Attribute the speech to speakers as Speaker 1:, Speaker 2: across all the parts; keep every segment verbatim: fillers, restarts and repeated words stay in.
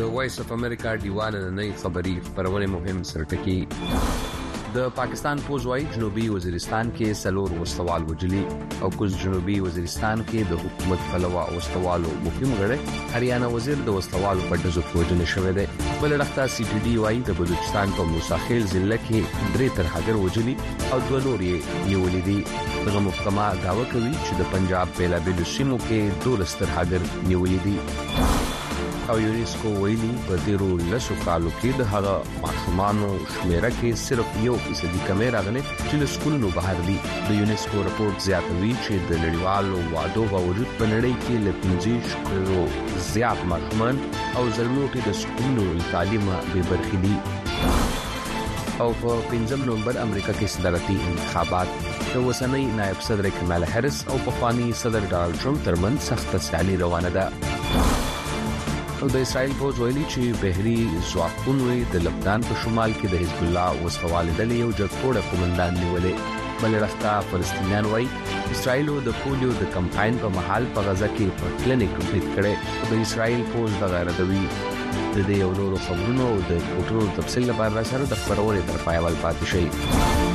Speaker 1: وایس اف امریکا ډیوان نننۍ خبری خبرونه مهم سرټکی د پاکستان پوز وايي جنوبي وزیرستان کې سلور وسوال وجلي او کوز جنوبي وزیرستان کې د حکومت پلوه وسوالو مهم غړي هریانه وزیر د وسوالو په دزو وجل شوې ده بل رخته سی ټي ډي وايي د بلوچستان په موساخیل ضلع کې درې تر هغه وجلي او دوه نور یې نیولې دي دغه محکمه داوا کوي چې د پنجاب بیلابیل سیمو کې دولس تر هغه نیولې دي او یونیسکو ویلي په تیرو لسو کالو کې د هغه ماشومانو شمیره کې صرف یو فیصدي کمې راغلي چې له سکولونو بهر دي د یونیسکو رپورت زیاتوي چې د نړیوالو وعدو باوجود په نړۍ کې له پنځه کروڑ زیات ماشومان او زلموټي د سکولونو تعلیم به برخې دي او په پنځم نومبر امریکا کې صدارتي انتخابات د وسنۍ نائب صدر کمالا هریس او پخوانی صدر ډانلډ ټرمپ ترمن سخت سیالي روانه ده او د اسرائیل پوز ویلي چې بحري ځواکونو د لبنان په شمال کې د حزب الله وسوال ډلې یو جګپوړه قومندان نیولې بل رښتا فلسطینیان وایي اسرائیل د پولیو د کمپاین په محل په غزا کې په کلینیک برید کړي د اسرائیل پوز د غیرتوي د دې یو نورو خبرونو او د ټولو تفصیل لپاره سره د خبرونې تر پای ول پاتې شي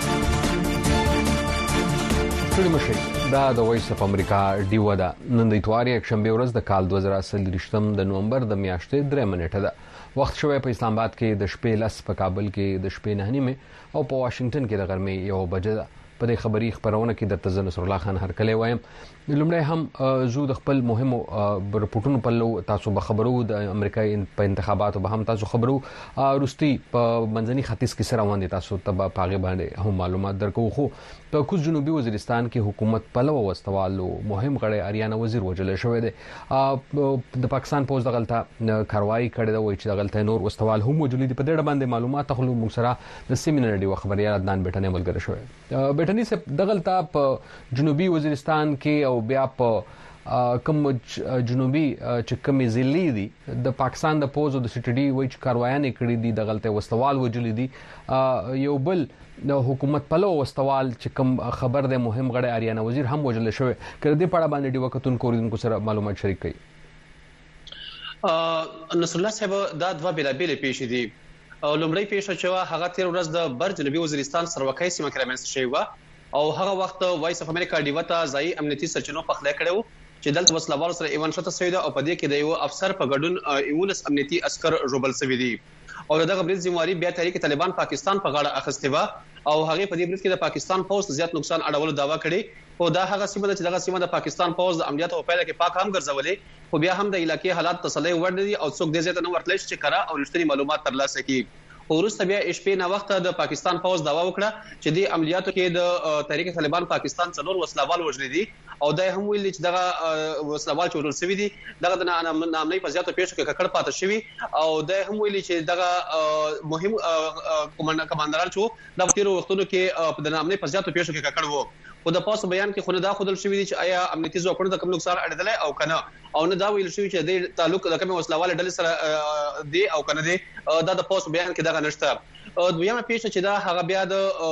Speaker 1: ټول مشي دا د وایس اف امریکا ډیو دا نن د اتواري یک شنبه ورځ د کال دوه زره اتلس د نومبر د میاشتې درې منټه ده وخت شوی په اسلام آباد کې د شپې لس په کابل کې د شپې نه نیمه او په واشنگټن کې د غرمې یو بجې ده په دې خبري خبرونه کې د تزن نصر الله خان هرکلی وایم لومړی هم زو د خپل مهمو رپورټونو په لو تاسو به خبرو د امریکای په انتخاباتو به هم تاسو خبرو روستي په منځني ختیځ کې سره وندي تاسو ته پاغه باندې هم معلومات درکو خو په کوز جنوبي وزیرستان کې حکومت پلوه واستوالو مهم غړي اریانا وزیر وجل شوې ده د پاکستان پوز د غلطه کاروایی کړې ده وایي چې د غلطه نور واستوال هم موجود دي په دې باندې معلومات خلک موږ سره د سیمینر دی خبريال عدنان بیٹنه ملګری شوی بیٹنی سے د غلطه په جنوبي وزیرستان کې او بیا په کوم جنوبي چې کومې ضلع دي د پاکستان د پوز او د سټډي وایي چې کاروایانه کړې دي د غلطه واستوال وجل دي یو بل د حکومت پلو واستوال چې کوم خبر ده مهم غړي اریانا وزیر هم وجل شوی کړ دې پړه باندې دی وختون کوریدونکو سره معلومات شریک کړي
Speaker 2: نصر الله صاحب دا دوا بلا بل پیښ دي او لومړی پیښه چې هغه تیر ورځ د بر جنوبي وزیرستان سروکای سیمه کې رامنځته شوی و او هغه وخت وایس اف امریکا ډیوتا ځای امنیتي سرچینو په خله کړو چې دلته وسلوال سره ایوان شته سوي ده او په دې کې د یو افسر په ګډون ایولس امنیتي عسكر روبل سوي دي او دغه برید ذمہواری بیا تحریک طالبان پاکستان په غاړه اخیسته و او هغه په دې برید کې د پاکستان پوسټ زیات نقصان اړولو داوا کړي او دا هغه سیمه چې دغه سیمه د پاکستان پوسټ د عملیاتو په پیل کې پاک هم ګرځولې خو بیا هم د علاقې حالات تسلی ور دي او څوک دې زیات نه ورتلل چې کرا او رښتینی معلومات ترلاسه کړي ورسته بیا شپې نه وخت د پاکستان فوج داوا وکړه چې د عملیاتو کې د تحریک طالبان پاکستان څلور وسلوال وژل دي او دا هم ویل چې دغه وسلوال چې ورول سوي دي دغه د نامنۍ په زیاتو پیښو کې ککړ پاتې شوی او دا هم ویل چې دغه مهم کمانډران چې د تیرو وختونو کې د نامنۍ په زیاتو پیښو کې ککړ وو او د پاسو بیان کې خو نه دا خودل شوی دي چې آیا امنیتي ځواکونو د کوم نقصان اړیدل او کنه او نه دا ویل شوی چې د تعلق د کوم وسلوال ډلې سره دی او کنه دی دا د پاسو بیان کې دغه نشته دویمه پیښه چې دا هغه بیا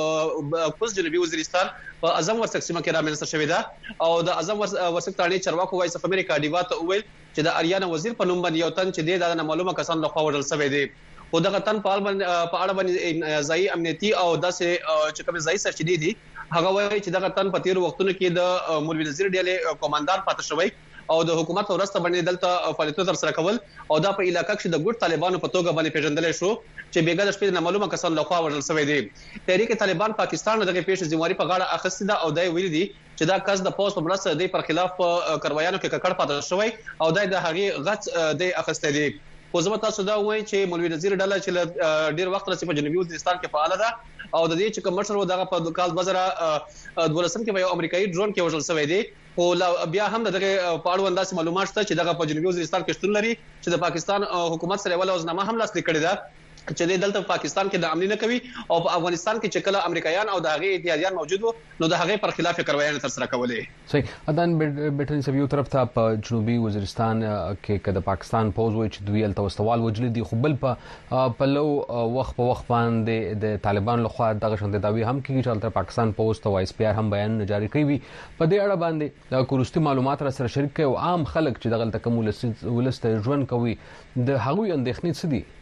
Speaker 2: د کوز جنوبي وزیرستان په اعظم ورسک سیمه کې رامنځته شوې ده او د اعظم ورسک تاړي چرواکو وایس اف امریکا ډیوا ته ویل چې د اریانا وزیر په نوم باندې یو تن چې د معلومه کسان لخوا وړل شوی دی او دغه تن په اړه باندې ځای امنیتي او داسې چې کوم ځای سرچینې دي هغه وایي چې دغه تن په تیر وختونو کې د مولوی نذیر ډیلې کمانډر پاتې شوی او د حکومت ورسته باندې دلته فعالیتونه تر سره کول او دا په علاقې کې د ګډ طالبانو په توګه باندې پیژندل شو چې بیګا د شپې نه معلومه کسان لخوا ورل شوی دی تحریک طالبان پاکستان دغه پیښه ذمہواری په غاړه اخیسته ده او دا ویل دي چې دا کس د پوسټ په مرسته دی پر خلاف کاروایانو کې ککړ پاتې شوی او دا د هغه غټ دی اخیسته دي خو زما تاسو دا وایي چې مولوی نذیر ډله چې ډیر وخت راځي په جنوبي وزیرستان کې فعال ده او د دې چې کوم مشر و دغه په کال دوه زره دولسم کې یو امریکایي ډرون کې وژل شوی دی او بیا هم دغه پاړو انداز معلومات شته چې دغه په جنوبي وزیرستان کې شتون لري چې د پاکستان حکومت سره ولوزنامه هم لاسلیک کړې ده چې د دلته پاکستان کې د امنیت نه کوي او په افغانستان کې چې کله امریکایان او د هغه اتحادیان موجود وو نو د هغه پر خلاف کاروایي تر سره کولې.
Speaker 1: صحیح. اذن بیٹن سب یو طرف ته په جنوبي وزیرستان کې کده پاکستان پوز وای چې دوی الته واستوال وجل دي خو بل په پلو وخت په وخت باندې د طالبان لخوا دغه شند داوی هم کیږي چې الته پاکستان پوز ته وایس پی آر هم بیان جاری کوي. په دې اړه باندې د کورستي معلومات را سره شریک کوي او عام خلک چې دغه تکم ولست ژوند کوي د هغوی اندېښنې څه دي؟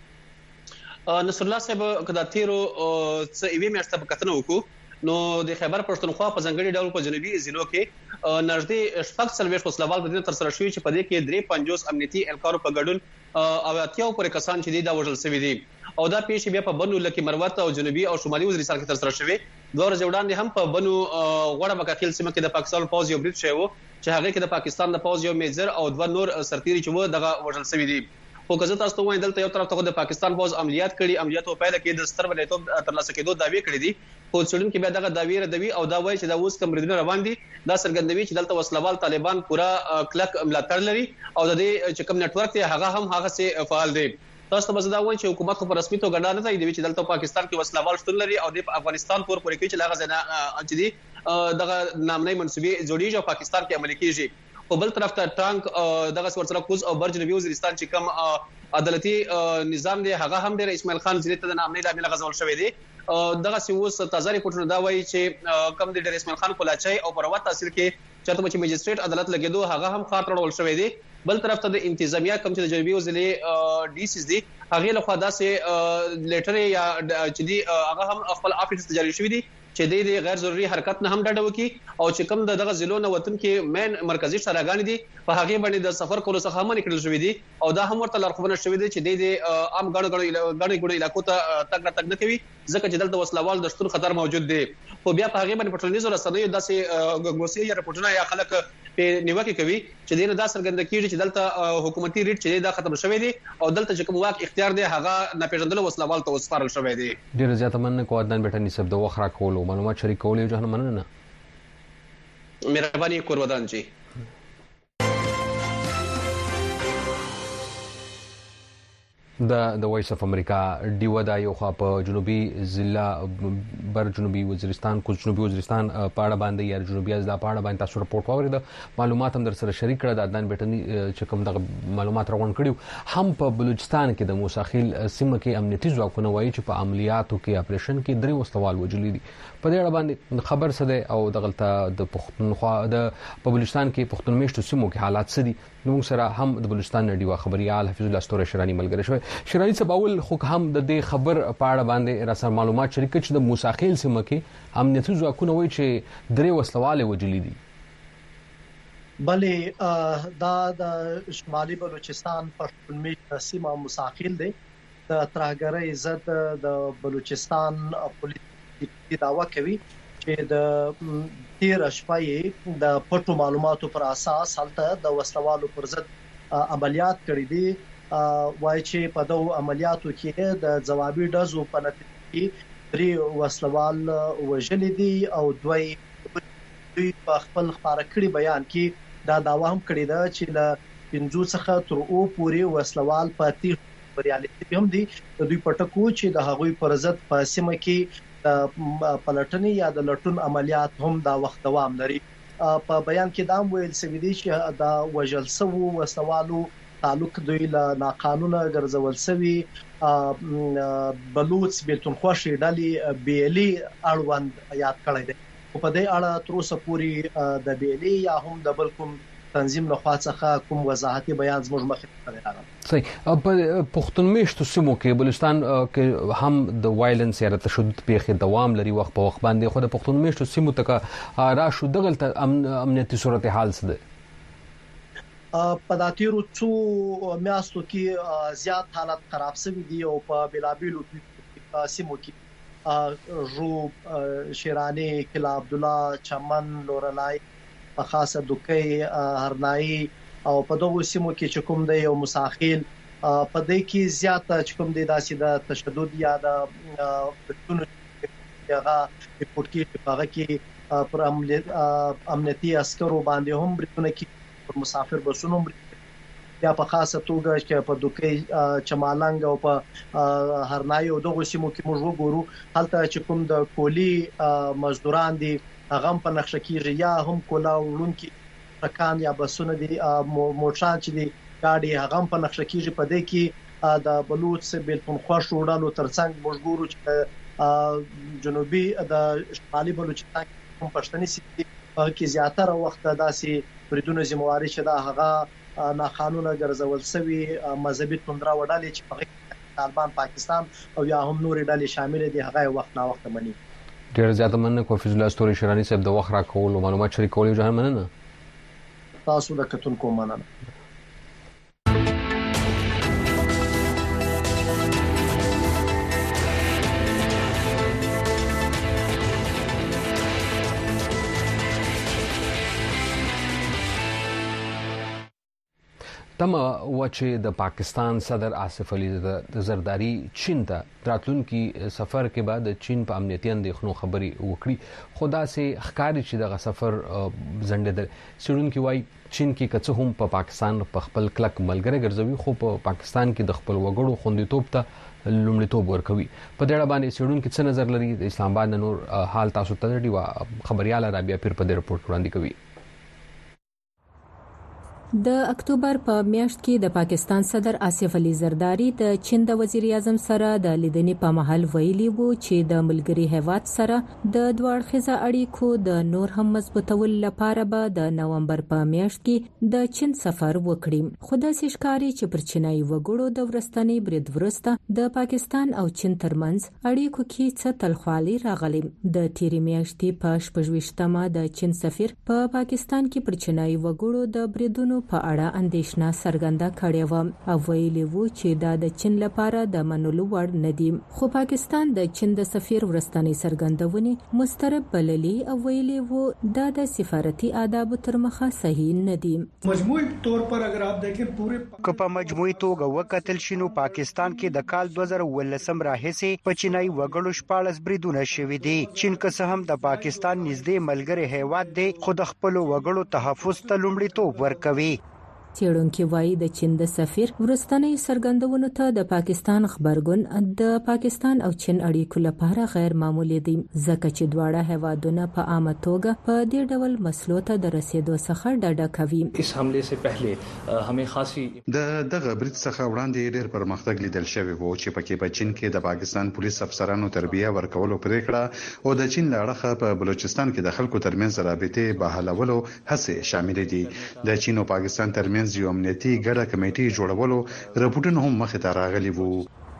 Speaker 2: نصر الله صاحب کدا تیرو څه ایوي میاشته په کتنه وکړو نو د خیبر پښتونخوا په ځنګړي ډول په جنوبي ضلعو کې نږدې شپږ څلوېښت وسلوال د دې تر سره شوی چې په دې کې درې پنځوس امنیتي اهلکارو په ګډون او اتیاو پورې کسان چې دا وژل شوی دي او دا پیښې بیا په بنو لکه مروت او جنوبي او شمالي وزیرستان کې تر سره شوی. دوه ورځې وړاندې هم په بنو غوړه مکاخیل سیمه کې د پاکستان پوز یو برید شوی و چې هغه کې د پاکستان د پوز یو میجر او دوه نور سرتیري چې و دغه وژل شوی دي. خو که زه تاسو ته وایم دلته یو طرف ته د پاکستان پوز عملیات کړي عملیاتو په پیل کې د ستر بریالیتوب ترلاسه کېدو دعوی کړې دي خو څېړونکو بیا دغه دعوی ردوي او دا وایي چې دا اوس کوم بریدونه روان دي دا څرګندوي چې دلته وسلوال طالبان پورا کلک ملاتړ لري او د دې چې کوم نتورک دی هغه هم هغه سي فعال دی. تاسو ته دا وایي چې حکومت په رسمي توګه نه دی چې دلته پاکستان کې وسلوال شتون لري او د افغانستان پور پورې کوي چې هغه ځنه چې دي دغه نامنۍ منسوبي جوړیږي او پاکستان کې عملي کیږي. په بل طرف ته ټانک دغه ورسره کوز او بر جنوبي وزیرستان چې کوم عدالتي نظام دی هغه هم د اسماعیل خان زیری ته د نامنۍ د عامل غزول شوی دی. دغه سیوس تازه ریپورتونه دا وایي چې کم د ډیر اسماعیل خان کولاچي او پروت تحصیل کې چاته چې مجستریټ عدالت لګیدو هغه هم خاطر ورول شوی دی. بل طرف ته د انتظامیه کم چې د جنوبي وزیر ډي سي دي هغه له خوا داسې لیټر یا چې دی هغه هم خپل افیس جاری شوی دی چې د غیر ضروري حرکت نه هم ډډه وکړي او چې کوم دغه ضلعو نه وطن کې مین مرکزی شراګان دي په هغه باندې د سفر کولو څخه هم نکړل شوې دي او دا هم ورته لارښوونه شوې دي چې د عام غړو غړو غړي غړي علاقو ته تګ تګ نه کوي ځکه چې دلته وسلوال د شتون خطر موجود دی. خو بیا په هغه باندې پټرونیزو رسنیو داسې ګوسي یا رپورټونه یا خلک په نیوکه کوي چې دینه دا څرګنده کیږي چې دلته حکومتي ریټ چې دا ختم شوی دی او دلته چې کوم واک اختیار دی هغه ناپېژندل وسلوال ته وسپارل شوی دی.
Speaker 1: ډیر زیاته مننه کو عدنان بیٹن سب د وخرا کولو معلومات شریک کولو جهنم مننه.
Speaker 2: مهرباني کور ودان جی.
Speaker 1: د د وایس اف امریکا ډیو دا یو خو په جنوبي ضلع بر جنوبي وزیرستان کو جنوبي وزیرستان په اړه باندې یا جنوبي ضلع په اړه باندې تاسو رپورټ واورید معلومات هم در سره شریک کړه د عدنان بیٹن چې کوم د معلومات روان کړیو هم په بلوچستان کې د موساخیل سیمه کې امنیتي ځواکونه وایي چې په عملیاتو کې اپریشن کې درې وسلوال وجلي دي. په دې اړه باندې خبر څه دی او دغلطه د پښتونخوا د په بلوچستان کې پښتون میشتو سیمو کې حالات څه دي نو سره هم د بلوچستان ډیوا خبريال حفیظ الله ستوره شرانی ملګری شوی. شرانی سباول خو هم د دې خبر په اړه باندې را سره معلومات شریک چې د موساخیل سیمه کې امنیتي ځواکونه وایي چې درې وسلوال وجلي دي.
Speaker 3: بلې دا د شمالي بلوچستان پښتون میشتو سیمه موساخیل دی. د ترهګرۍ ضد د بلوچستان پولیس دعوا کوي چې د تیر شپې د پټو معلوماتو پر اساس هلته د وسلوالو پر ضد عملیات کړي دي. وایي چې په دغه عملیاتو کې د ځوابي ډزو په نتیجه کې درې وسلوال وژل دي او دوی دوی په خپل خبره کړي بیان کې دا دعوا هم کړې ده چې له پنځو څخه تر اوو پورې وسلوال په تیر بریالي هم دي. دوی پټکو چې د هغوی پر ضد په سیمه کې د پلټنې یا د لټون عملیات هم دا وخت دوام لري. په بیان کې دا ویل شوی دی چې دا وژل شوی وسوالو تعلق دوی له ناقانونه ګرځول شوی بلوچ بیلتونخوا ډلې بیلي اړوند یاد کړی دی. په دې اړه تر اوسه پورې د بیلي یا هم د بل کوم تنظیم له خوا څخه کوم وضاحتي بیان زموږ مخې ته راغلی.
Speaker 1: صحیح. په پښتون میشتو سیمو کې بلوچستان کې هم د وایلنس یا تشدد پیښې دوام لري وخت په وخت باندې خو د پښتون میشتو سیمو ته را شو دغه امنیتي صورتحال څه ده؟
Speaker 3: په داتیرو څو میاشتو کې زیات حالت خراب شوی دی او په بلابلو سیمو کې جو شیرانی کلا عبد الله چمن لورنای په خاصه دوکي هرناي او په دغه سیمو کې چې کوم دی یو مساخیل په دې کې زیات چې کوم دی داسې د تشدد یا د پښتون هغه ریپورت کې هغه کې پر امنیتي عسکرو باندې هم برتونه کې پر مسافر بسونو یا په خاصه توګه چې په دوکې چمالنګ او په هرنای او دغه سیمو کې موږ وګورو هلته چې کوم د کولی مزدوران دي هغه په نقشه کېږي یا هم کولا ورونکي ترکان یا بسونه دي موټران چې دي ګاډي هغه په نقشه کېږي. په دې کې د بلوچ بیلتونخوا شوړالو ترڅنګ موږ ګورو چې جنوبي د شمالي بلوچستان کې پښتني سیمې کې زیاتره وخت داسې بریدونه ذمہواری چې دا هغه ناقانونه ګرځول شوی مذهبي توندرا وډالې چې په طالبان پاکستان او یا هم نور ډلې شامل دي هغه وخت نا وخت مني.
Speaker 1: ډیر زیاته مننه کوفیز الله ستوري شرانی صاحب د وخت را کول او معلومات شریکول جهان مننه.
Speaker 3: تاسو د کتونکو مننه.
Speaker 1: تم وچه د پاکستان صدر آصف علي زرداری چین ته راتلونکي سفر کې بعد چین په امنیتي اندېښنو خبري وکړي. خدا سي ښکاری چې دغه سفر زنده سړونکي وای چین کې کڅ هم په پاکستان په خپل کلک ملګری ګرځوي خو په پاکستان کې د خپل وګړو خوندیتوب ته لومړیتوب ورکوي. په دې اړه باندې سړونکي څه نظر لري د اسلام آباد نور حال تاسو ته دی خبريال رابعه پیر په دې رپورت وړاندې کوي.
Speaker 4: د اکتوبر په میاشت کې د پاکستان صدر آصف علي زرداری د چین د وزیر اعظم سره د لیدنې په محل ویلي وو چې د ملګری هیواد سره د دوه اړخیزه اړیکو د نور هم مضبوطولو لپاره به د نومبر په میاشت کې د چین سفر وکړي. خو داسې ښکاري چې پر چینایي وګړو د ورستنی برید ورسته د پاکستان او چین ترمنځ اړیکو کې څه تلخوالي راغلي. د تیرې میاشتې په شپږویشتمه د چین سفیر په پا پاکستان کې پر چینایي وګړو د بریدونو په اړه اندېښنه څرګنده کړې و او ویلي وو چې دا د چین لپاره د منلو وړ نه دي. خو پاکستان د چین د سفیر ورستنی څرګندونې مسترب بللي او ویلي وو دا د سفارتي آداب تر مخه صحیح نه دي.
Speaker 5: مجموعي تور پر اگر آپ دیکھیں پورے
Speaker 6: په مجموعي توګه وکتل شنو پاکستان کې د کال دوه زره ولسم راهیسې په چینایي وګړو شپاړس بریدونه شوي دي. چین که څه هم د پاکستان نږدې ملګری هیواد دی خو د خپل وګړو تحفظ ته لومړیتوب ورکوي.
Speaker 4: څېړونکي وایي د چین د سفیر ورستنی څرګندونو ته د پاکستان خبرګون د پاکستان او چین اړیکو لپاره غیر معمولی دي ځکه چې دواړه هیوادونه په عامه توګه په دې ډول مسلو ته د رسیدو څخه ډډه کوي.
Speaker 7: اس حمله سے پهله همې خاصي
Speaker 8: د دغه برید څخه وړاندې ډېر پرمختګ لیدل شوی وو چې پکې په چین کې د پاکستان پولیس افسرانو تربیه ورکولو پریکړه او د چین لړخه په بلوچستان کې د خلکو ترمنځ رابطې بحالولو هڅې شامل دي. د چین او پاکستان ترمنځ یو امنیتي ګډه کمیټې جوړولو رپورټونه هم مخې ته راغلي وو.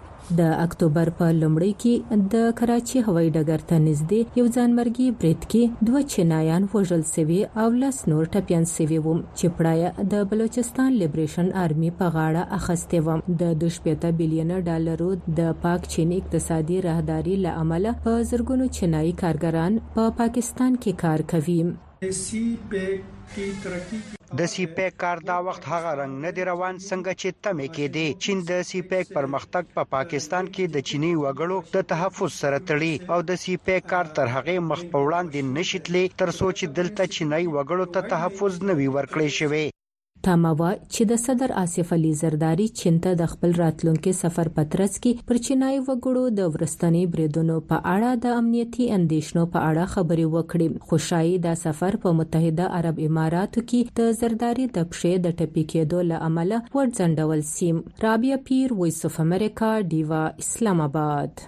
Speaker 4: د اکتوبر په لومړۍ کې د کراچي هوایي ډګر ته نږدې یو ځانمرګي برید کې دوه چینایان وژل شوي او لس نور ټپیان شوي وو چې پړایه د بلوچستان لیبریشن آرمي په غاړه اخیستې وه. د دوه شپېته بیلیونه ډالرو د پاک چین اقتصادي راهداري له امله په زرګونو چینایي کارګران په پا پاکستان کې کار کوي.
Speaker 5: سی پیک کی ترقی
Speaker 6: د سی پیک کار دا وخت هغه رنګ نه دی روان څنګه چې تمه کې دی. چین د سی پیک پرمختګ په پا پاکستان کې د چینی وګړو د تحفظ سره تړي او د سی پیک کار تر هغه مخ په وړاندې نشیتلې تر سوچ دلته چینی وګړو ته تحفظ نه وی ورکړی شوی.
Speaker 4: تماوا چې د صدر آصف علي زرداری چین ته د خپل راتلونکي سفر پترڅ کې پر چینایي وګړو د ورستنی بریدونو په اړه د امنیتي اندېښنو په اړه خبري وکړي. خو شایي دا سفر په متحده عرب اماراتو کې د زرداری د پښې د ټپي کېدو له امله ورځندول سي. رابعه پیر، وایس اف امریکا، ډیوا، اسلام آباد.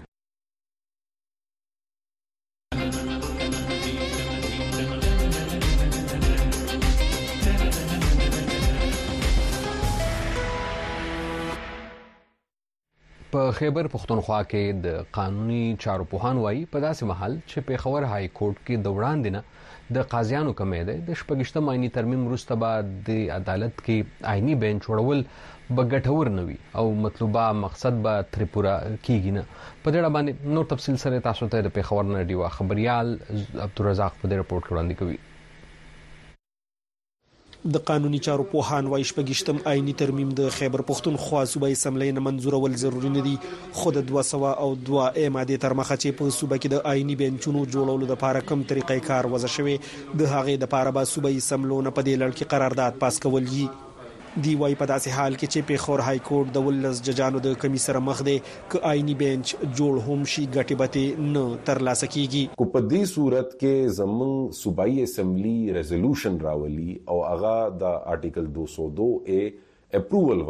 Speaker 1: په خیبر پختونخوا کې د قانوني چارو پوهان وایي په داسې محل چې پیښور های کورټ کې د وړاندې نه د قاضیانو کمیده د شپږشتم آئینی ترمیم وروسته به د عدالت کې آئینی بینچ جوړول به ګټور نه وي او مطلوبه مقصد به ترې پوره کیږي نه. په دې اړه باندې نور تفصیل سره تاسو ته د پیښور نه ډیوا خبريال عبدالرزاق په دې رپورټ وړاندې کوي.
Speaker 9: د قانوني چارو پوهان وايي شپږشتم آئینی ترمیم د خیبر پختونخوا صوبایي اسمبلی نه منظورول ضروری نه دي خو د دوه سوه او دوه ا ماده تر مخه چې په صوبه کې د آئینی بنچونو جوړولو لپاره کوم طریقې کار وضع شوی د هغې د لپاره به صوبایي اسمبلو نه په دې لړ کې قرارداد پاس کول دي. دی وايي په داسې حال کې چې پیښور های کورټ د ولس ججانو د کمی سره مخ دی ک آئینی بنچ جوړ هم شي ګټي بته نه ترلاسه کیږي.
Speaker 10: کو په دې صورت کې زمون صوبایي اسمبلی ریزولوشن راولي او هغه د آرټیکل دو سو دو اے اپروول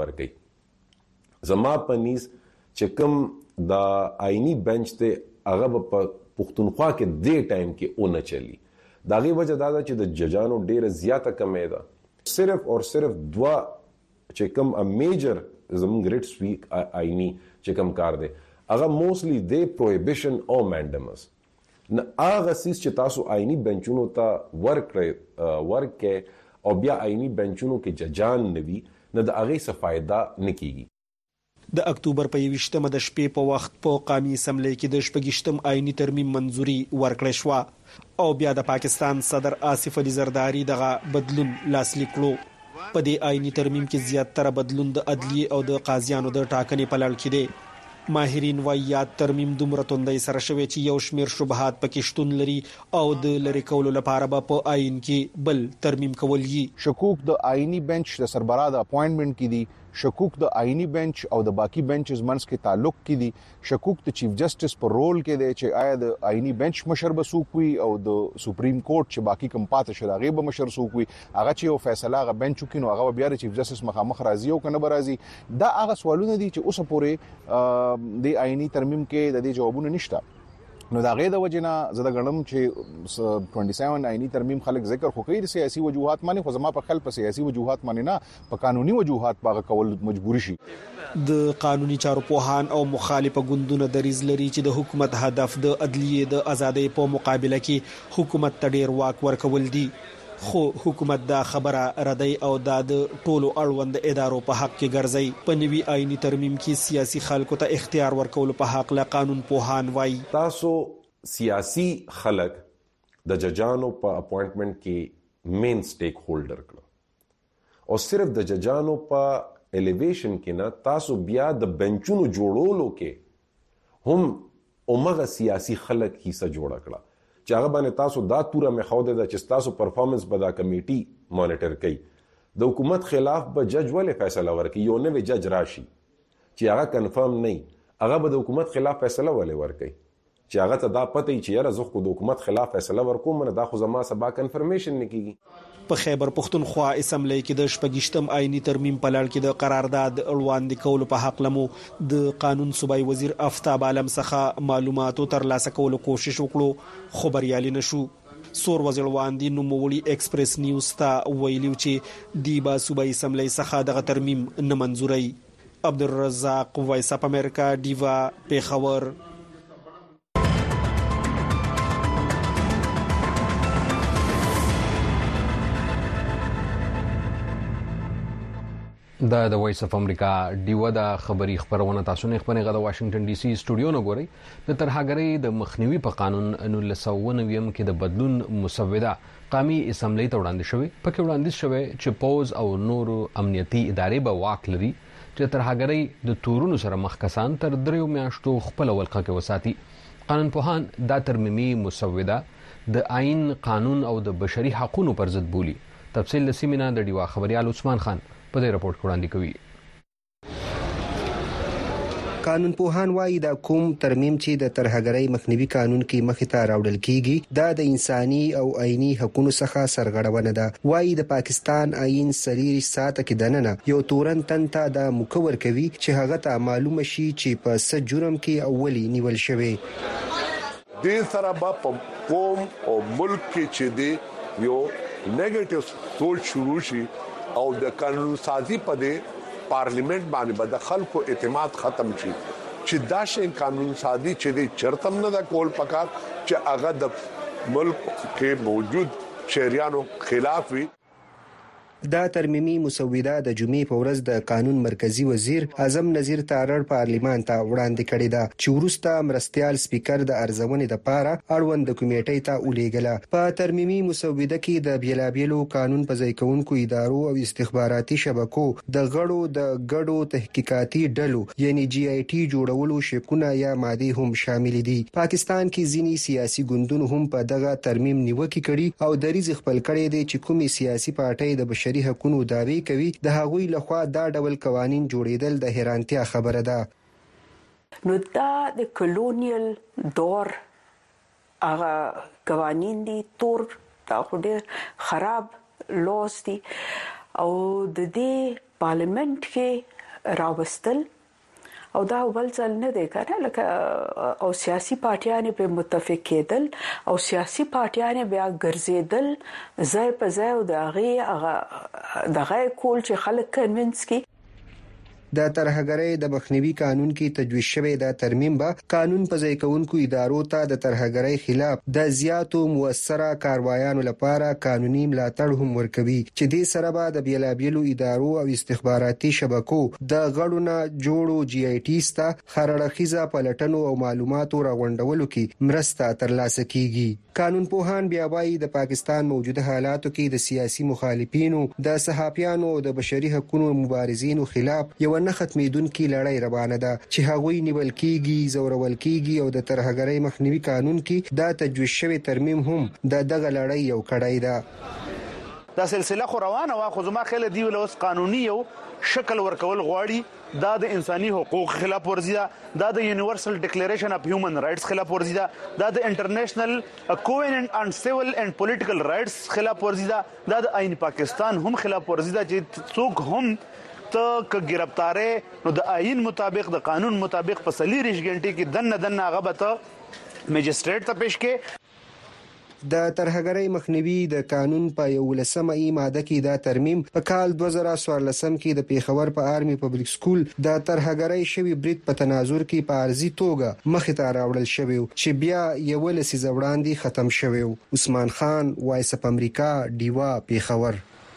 Speaker 10: ورکړي زما پنيز چې کوم د آئینی بنچ ته هغه په پښتونخوا کې د ټایم کې اون چلی داغي وجه دا ده چې د ججانو ډیره زیاته کمې ده صرف اور صرف دوا چې کوم ا میجر زمون گریټ سویک آئینی چې کوم کار دی هغه موستلی د پروهیبیشن او مانډمس نه هغه سیس چې تاسو آئینی بنچونو ته ورک ورک او بیا آئینی بنچونو کې ججان نوي نه د هغه څه فائدہ نکېږي.
Speaker 9: د اکتوبر په یوشتمه د شپې په وخت په قومي اسمبلی کې د شپږشتم آئینی ترمیم منځوري ورکړې شو او بیا د پاکستان صدر آصف علي زرداری دغه بدلون لاسلیک کړو. په دې آئینی ترمیم کې زیاتره بدلون د عدلیه او د قاضیانو د ټاکنې په لړ کې دی. ماهرین وايي یاد ترمیم دومره توندۍ سره شوی چې یو شمیر شبهات پکې شتون لري او د لری کولو لپاره به په آئین کې بل ترمیم کول یي.
Speaker 11: شکوک د آئینی بنچ د سربراہ د اپوینټمنٹ کې دي، شکوک د آئینی بنچ او د باقی بنچز منس کې تعلق کې دي، شکوک د چیف جسټس پر رول کې دی چې آیا د آئینی بنچ مشر به څوک وي او د سپریم کورټ چې باقی کوم پاتې شي هغه به مشر څوک وي، هغه چې یو فیصله هغه بنچ وکړي هغه بیا د چیف جسټس مخامخ راځي او کنه راځي. دا هغه سوالونه دي چې اوس پورې د آئینی ترمیم کې د دې جوابونه نشته. نو دا غي د وجنه زده غنم چې سبعه آئینی ترمیم خلک ذکر خو کوي د سیاسي وجوهات باندې خو زما په خل په سیاسي وجوهات باندې نه په قانوني وجوهات باغ کول مجبوري شي.
Speaker 9: د قانوني چارو پوهان او مخالفه ګوندونه دریز لري چې د حکومت هدف د عدلیه د ازادۍ په مقابله کې حکومت ته ډیر واک ورکول دي، خو حکومت دا خبره ردی او د ټولو اړوند ادارو په حق کې ګرځي. په نوي آئینی ترمیم کې سیاسي خلکو ته اختیار ورکول په حق له قانون پوهان وایي
Speaker 10: تاسو سیاسي خلک د ججانو په اپوینټمنٹ کې مین سټیک هولډر کړو او صرف د ججانو په الیویشن کې نه تاسو بیا د بنچونو جوړولو کې هم اومغه سیاسي خلک حصہ جوړ کړه چې هغه باندې تاسو دا توره مخاوده ده چې تاسو پرفارمنس به دا کمیټي مانیټر کوي. د حکومت خلاف به جج ولې فیصله ورکړي؟ یو نوې جج راشي چې هغه کنفرم نه هغه به د حکومت خلاف فیصله ولې ورکړي چې هغه ته دا پته چې یاره زه خو د حکومت خلاف فیصله ورکوم نه دا خو زما سبا کنفرمیشن نه کیږي.
Speaker 9: په خیبر پختونخوا اسمبلی کې د شپږشتم آئینی ترمیم په لړ کې د قرارداد وړاندې کولو په حق لمو د قانون صوبایي وزیر آفتاب عالم څخه معلوماتو ترلاسه کولو کوشش وکړو خو بریالي نشو. سور وزیر وړاندې نوموړي ایکسپریس نیوز ته ویلي چې دی با صوبایي اسمبلی څخه دغه ترمیم نه منزوري. عبدالرزاق وایس اپ امریکا دیوا پیښور.
Speaker 1: د د وایس اف امریکا دیو د خبري خبرونه تاسو نه خبرې غو د واشنگټن ډي سي سټوډیو نه ګوري. د ترهګرۍ د مخنیوي په قانون نولس سوه اوه نوي کې د بدلون مسوده قومي اسمبلی ته وړاندې شوې پکې وړاندې شوې چې پوز او نور امنیتي ادارې به واک لري چې ترهګرۍ د تورونو سره مخ کسان تر دریو میاشتو خپل ولقه کې وساتي. قانون پوهان دا ترمیمي مسوده د آئین قانون او د بشري حقوقو پر ضد بولي. تفصیل لسیمینه د دیوا خبريال عثمان خان په دې رپورت وړاندې کوي.
Speaker 12: قانون پوهان وايي دا کوم ترمیم چې د ترهګرۍ مخنیوي قانون کې مخې ته راوړل کیږي دا د انساني او آئینی حقوقو څخه سرغړونه ده. وايي د پاکستان آئین سلیری ساته کې دننه یو تورن تنته د مکور کوي چې هغه ته معلومه شي چې په څه جرم کې اولی نیول شوی.
Speaker 13: د سره په قوم او ملک کې چې دی یو نیگیټیو سوچ شروع شي او د قانون سازي په دې پارلیمنت باندې به د خلکو اعتماد ختم شي چې دا شی قانون سازي چې د چرتم نه د کول پکار چې هغه د ملک کې موجود شهريانو خلاف وي.
Speaker 12: دا ترمیمي مسوده د جمعې په ورځ د قانون مرکزی وزیر اعظم نذیر تارړ پارلیمان ته وړاندې کړې ده چې وروسته مرستيال سپیکر د ارزونې د پاره اړوند کمیټې ته ولیږله. په ترمیمي مسوده کې د بیلابیلو قانون په ځای کوونکو ادارو او استخباراتي شبکو د غړو د غړو تحقیقاتي ډلو یعنی جی آی ټي جوړولو شکونه یا ماده هم شامل دي. پاکستان کې ځینی سیاسي ګوندونو هم په دغه ترمیم نیوکه کړي او دریځ خپل کړي دي چې کومي سیاسي پارټۍ د بشري بشري حقوقو دعوی کوي د هغوی لخوا دا ډول قوانين جوړیدل د حیرانتیا خبره ده.
Speaker 14: نو دا د کلونیل دور هغه قوانين دي تور دا ډېر خراب لوز دي او د دې پارلیمنت کې راوستل او دا بل ځل نه دی کنه لکه او سیاسي پارټیانې په متفق کېدل او سیاسي پارټیانې بیا ګرځېدل ځای په ځای او د هغه دغه کول چې خلک کنوینس کی
Speaker 12: د ترهګرۍ د مخنیوي قانون کې تجویز شوی د ترمیم به قانون په ځای کوونکو ادارو ته د ترهګرۍ خلاف د زیاتو موثره کاروایانو لپاره قانوني ملاتړ هم ورکوي چې دې سره به د بیلابیلو ادارو او استخباراتي شبکو د غړو جوړو جی آی ټی ستا خرړخیزه پلټنو او معلوماتو راغونډولو کې مرسته ترلاسه کیږي. قانون پوهان بیا وايي د پاکستان موجوده حالاتو کې د سیاسي مخالفینو د صحافیانو او د بشري حقوقو مبارزینو خلاف یو نه ختمېدونکې لړۍ روانه ده چې هغوی نیول کیږي زورول کیږي او د ترهګرۍ مخنیوي قانون کې دا تجویز شوی ترمیم هم د دغه لړۍ یو کړای ده.
Speaker 15: دا سلسله خو روانه وا خو زما خیال دی ولوس قانوني یو شکل ورکول غواړي دا د انساني حقوق خلاف ورزي ده دا د یونیورسل ډیکلیریشن اف هیومن رائټس خلاف ورزي ده دا د انټرنیشنل کووننت ان سیول اینڈ پولیټیکل رائټس خلاف ورزي ده دا د آئین پاکستان هم خلاف ورزي ده چې څوک هم ته ک گرفتارې نو د آئین مطابق د قانون مطابق په سلیریش غنټې کې دنه دنه غبطه مجستریټ ته پیش کې.
Speaker 12: د ترهګرۍ مخنیوي د قانون په یولسمه ای ماده کې دا ترمیم په کال دوه زره څوارلسم کې د پیښور په آرمي پبلک سکول د ترهګرۍ شوی برید په تناظر کې په ارزي توګه مخې ته راوړل شوی چې بیا یو لسیزه وړاندې ختم شوی. عثمان خان وایس اف امریکا ډیوا پیښور.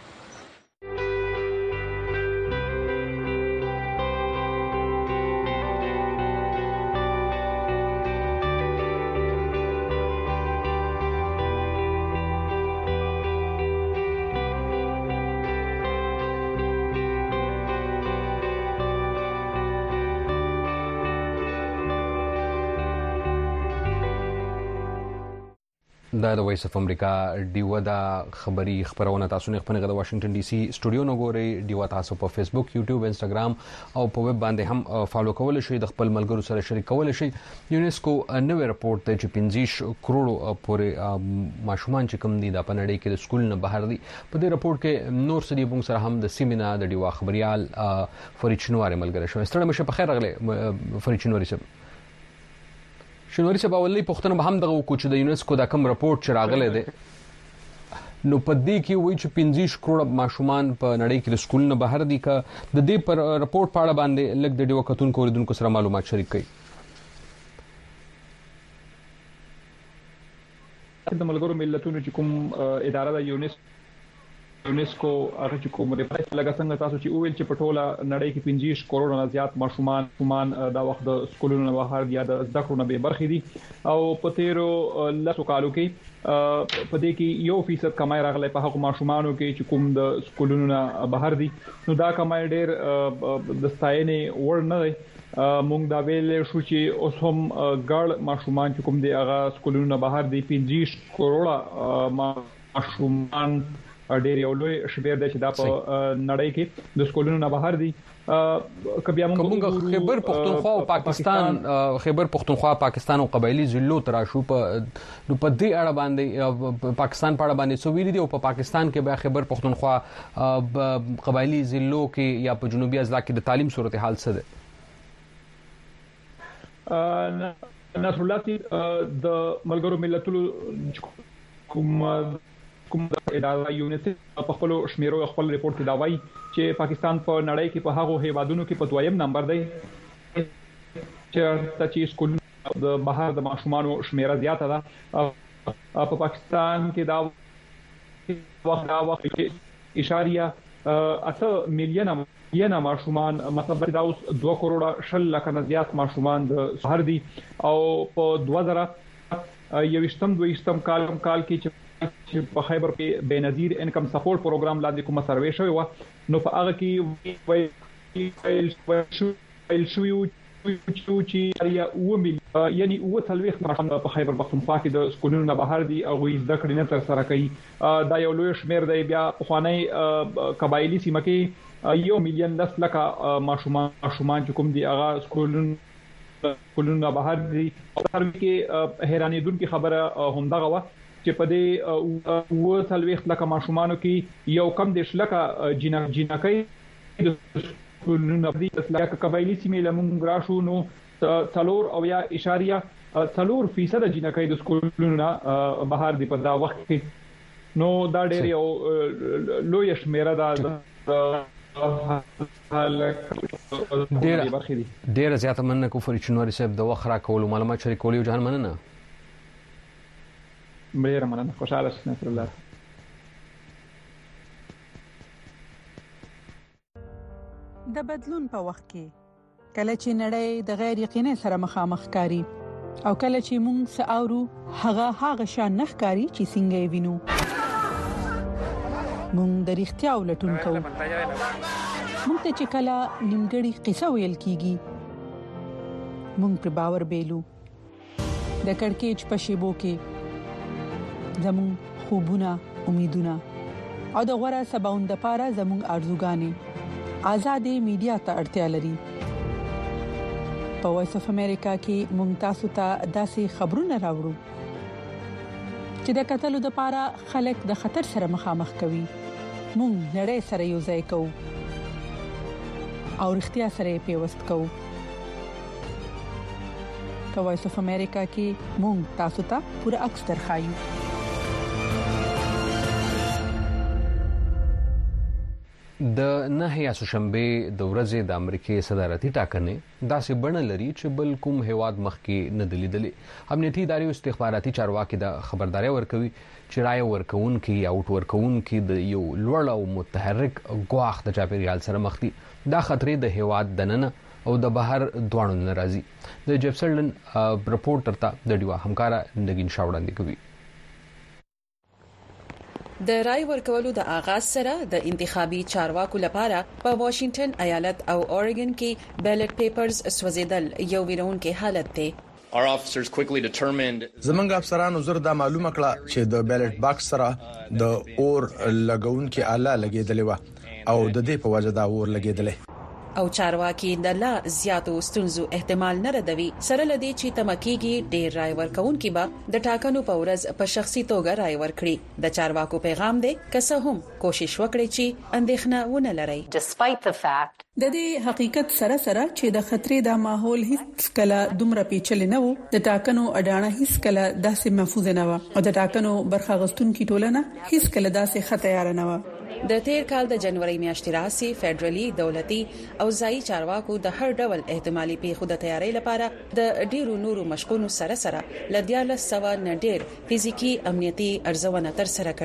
Speaker 1: دا د وایس اف امریکا ډیوا دا خبري خبرونه تاسو نه خپل غو واشنگټن ډي سي سټوډیو نو ګوري ډیوا تاسو په فیسبوک یوټیوب انستګرام او په ویب باندې هم فالو کول شي د خپل ملګرو سره شریک کول شي. یونیسکو نوې رپورت ته چې پنځه کروڑ پورې ماشومان چې کم دي د پنړې کې د سکول نه بهر دي په دې رپورت کې نور سړي بونګ سره هم د سیمینا د ډیوا خبريال فریچنوار ملګری شو. ستړي مشه په خیر غلې فریچنوري سره شنوري سبا ولې پښتنه به هم دغه کوچ د یونیسکو د کم رپورت چې راغله ده نو په دې کې وایي چې پنځه کروڑ ماشومان په نړۍ کې د سکول نه بهر دي که د دې پر رپورت په اړه باندې لږ د ډیو کتون کوریدونکو سره معلومات شریک کړي.
Speaker 16: د ملګرو ملتونو چې کوم اداره د یونیسکو یونیسکو هغه چې کوم د پرېکړه لګا څنګه تاسو چې اویل چې پټوله نړۍ کې پنځه کروڑ نه زیات ماشومان ماشومان دا وخت د سکولونو نه بهر دي د زده کړو نه به برخې دي او په تیرو لاسو کالو کې په دې کې یو فیصد کمای راغلی په هغه ماشومانو کې چې کوم د سکولونو نه بهر دي نو دا کمای ډېر د ستاینې وړ نه دی. مونږ دا ویل شو چې اوس هم ګړ ماشومان چې کوم دی هغه سکولونو نه بهر دي پنځه کروڑ ماشومان ډېر یو لوی شمیر دی چې دا په نړۍ کې د سکولونو نه بهر دي. کبي موږ
Speaker 1: خیبر پختونخوا او پاکستان خیبر پختونخوا پاکستان او قبایلی ضلعو تراشو په نو په دې اړه باندې پاکستان په اړه باندې سو ویلي دی او په پاکستان کې به خیبر پختونخوا قبایلی ضلعو کې یا په جنوبي اضلاع کې د تعلیم صورتحال څه ده؟
Speaker 16: نصر الله د ملګرو ملتونو کوم کوم اداره یونیسف په خپل شمیرو خپل ریپورت کې دا وایي چې پاکستان په نړۍ کې په هغه هیوادونو کې په دویم نمبر دی چې تاسو سکول د بهر د ماشومانو شمیره زیاته ده. په پاکستان کې دا وخت دا وخت کې اشاریه اته میلیونه ینا ماشومان مطلب دا اوس دوه کروڑ شل لکه نه زیات ماشومان د بهر دي او په دوه زره یوشتم دویشتم کال کال کې چې په خیبر کې بنظیر انکم سپورټ پروګرام لاندې کومه سروې شوی و نو په هغه کې ویل شو ویل شو چې یا و مل یعنی و تلويخ ماشومان په خیبر پختونخوا کې د سکولونو نه بهر دي او زده کړې نه تر سره کوي دا یو لوی شمیر دی. بیا خوانی قبایلی سیمه کې یو میلیون لس لکه ماشومان ماشومان چې کوم دي هغه سکولونو سکولونو نه بهر دي. تر کې حیرانېدونکې خبره هم دغه و چې په دې و تلويخ لکه ماشومانو کې یو کم د شلکه جنا جنکې د سکولونو په لکه قبایلی سیمه لمون راشو نو څلور او یا اشاریه څلور فیصد جنکې د سکولونو نه بهر دی په دا وخت کې. نو دا ډېر یو لوی شمیره ده.
Speaker 1: ډېر ډېر زیاته مننه کوم فرچنوري صاحب د وخت را کول معلومات شریکول یو جهان مننه.
Speaker 16: ډېر مننه. خوشاله شئ. نصر الله.
Speaker 17: د بدلون په وخت کې کله چې نړۍ د غیر یقیني سره مخامخ کاری او کله چې موږ ساورو هغه هغه شان نخکاری چې څنګه وینو موږ د اړتیا ولټون کوو. موږ ته چې کله نیمګړی قصه ویل کیږي موږ پر باور بیلو. د کڑکېچ په شیبو کې زموږ خوبونه امیدونه او د غوړه سباوند لپاره زموږ ارزوګانې آزادې میډیا ته اړتیا لري. په وایس اف امریکا کې ممتاز ته داسې خبرونه راوړو چې د قتل د لپاره خلک د خطر سره مخامخ کوي. مونږ نړۍ سره یو ځای کوو او اړتیا سره پیوست کوو. په وایس اف امریکا کې مونږ تاسو ته پوره عکس درخایو.
Speaker 1: د نه یا شنبه د ورځې د امریکای صدارتي ټاکنې داسې بڼه لري چې بل کوم هیواد مخکې نه دلیدلې. امنیتي ادارې او استخباراتي چارواکي د خبرداري ورکوي چې رائے ورکوونکي یا اوټ ورکوونکي د یو لوړ او متحرک ګواښ د چاپیریال سره مخ دي. دا خطرې د هیواد دننه او د بهر دواړو ناراضي. د جفسرلن رپورټر ته د ډیوا همکارا نګین شاوړاندې کوي.
Speaker 18: د رای ورکولو د آغاز سره د انتخابي چارواکو لپاره په واشنگټن ایالت او اوريګن کې بیلټ پیپرز سوځیدل یو ویرونکې حالت دی.
Speaker 19: زمونږ افسرانو زر دا معلومه کړه چې د بیلټ باکس سره د اور لګونکې آله لګیدلې و او د دې په وجه دا اور لګیدلې.
Speaker 18: او چارواکي د لا زیاتو ستونزو احتمال نه ردوي سره لدی چې تمکیږي ډیر رای ورکوونکي به د ټاکنو په ورځ په شخصي توګه رای ورکړي. د چارواکو پیغام دی که څه هم کوشش وکړي چې اندېښنه ونه لري.
Speaker 17: د دې حقیقت سره سره چې د خطرې د ماحول هیڅ کله دومره پیچل نه وو د ټاکنو اډانه هیڅ کله داسې محفوظ نه و او د ټاکنو برخه غستونکو ټولنه هیڅ کله داسې خطر نه و.
Speaker 18: د تیر کال د جنوري میاشتې راسي فدرالي دولتي او ځایي چارواکو د هر ډول احتمالي پیښو د تیاری لپاره د ډیرو نورو مشقونو سره سره لدیاله سوا نډیر فزیکی امنیتي ارزونه تر سره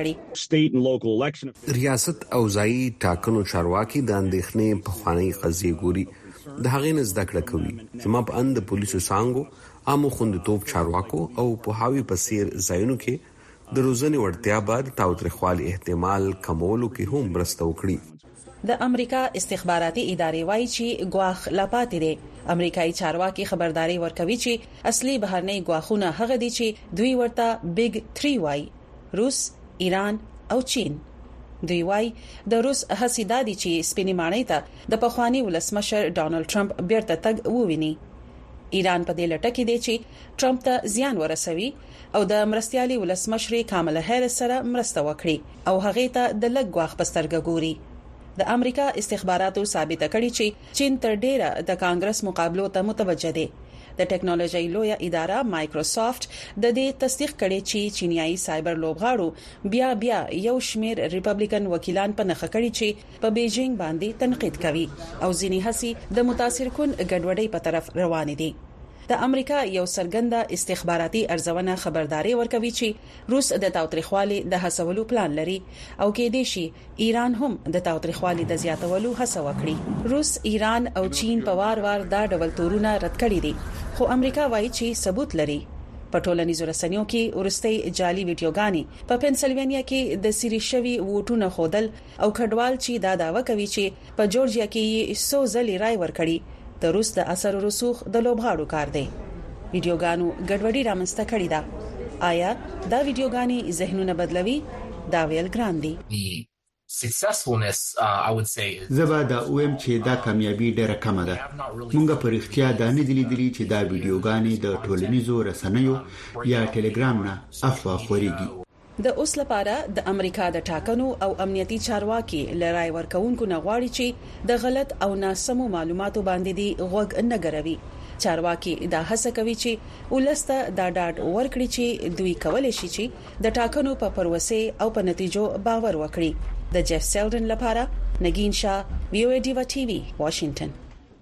Speaker 18: کړي.
Speaker 20: ریاست او ځایي ټاکنو چارواکي د اندېښنې په خواني قضیه ګوري د هغې نه زده کړه کوي چې ما په اند پولیسو څنګه عامو خوندیتوب چارواکو او په هاوی پسیر ځایونو کې د روزنې وړتیا بعد تاوتریخوالي احتمال کمولو کې هم مرسته وکړي.
Speaker 18: د امریکا استخباراتي ادارې وایي چې ګواښ لا پاتې دی. امریکایي چارواکي خبرداري ورکوي چې اصلي بهرني ګواښونه هغه دي چې دوی ورته بیگ تھری وایي: روس، ایران او چین. دوی وایي د روس هڅې دادي چې سپینې ماڼۍ ته د پخوانی ولسمشر ډانلډ ټرمپ بیرته تګ وویني. ایران په دې لټه کې دی چې ټرمپ ته زیان ورسوي او د مرستيالي ولسمشر کاملا هریس سره مرسته وکړي او هغه ته د لګ غواخ پسترګ ګوري. د امریکا استخباراتو ثابت کړي چې چین تر ډیره د کانګرس مقابلو ته متوجه دی. د ټیکنالوژي لوی اداره مایکروسافت د دې تصدیق کړي چې چینایي سایبر لوبغاړو بیا بیا یو شمیر ریپبلیکن وکیلان په نخښه کړي چې په بیجینګ باندې تنقید کوي او ځینې هڅې د متاثر کن ګډوډۍ په طرف روان دي. د امریکا یو سرګند استخباراتي ارزونه خبرداري ورکوي چې روس د تاوتریخوالي د هڅولو پلان لري او کې دي شي ایران هم د تاوتریخوالي د زیاتولو هڅه وکړي. روس، ایران او چین په وار وار دا ډول تورونه رد کړي دي خو امریکا وایي چې ثبوت لري. په ټولنیزو رسنیو کې ورستۍ جعلي ویډیوګانې په پنسلوانیا کې د سری شوی ووټونه خودل او کډوال چې دا داوا کوي چې په جورجیا کې یې سو ځلې رای ورکړي د روس د اثر رسوخ د لوبغاړو کار دی. ویډیوګانو ګډوډي رامنځته کړې ده. آیا دا ویډیوګانې ذهنونه بدلوي؟ دا ویل ګران دي.
Speaker 21: successfulness uh, I would say
Speaker 22: زبا دا اوم چې دا کامیابی ډېره کمه ده. مونږ په اړتیا دا نه دي لیدلي چې دا ویډیوګانې د ټولنیزو رسنیو یا ټلګرام نه افوا خوريږي.
Speaker 18: د اوس لپاره د امریکا د ټاکنو او امنیتي چارواکي لړای ورکوونکو نغواړي چې د غلط او ناسمو معلوماتو باندې دی غوږ نه ګروي. چارواکي دا هڅه کوي چې ولسته دا ډاډ ورکړي چې دوی کولای شي چې د ټاکنو په پروسې او په نتیجو باور وکړي. د جيف سیلډن لپاره نگین شاه، وی او ای ډیوا ټي وي، واشنگټن.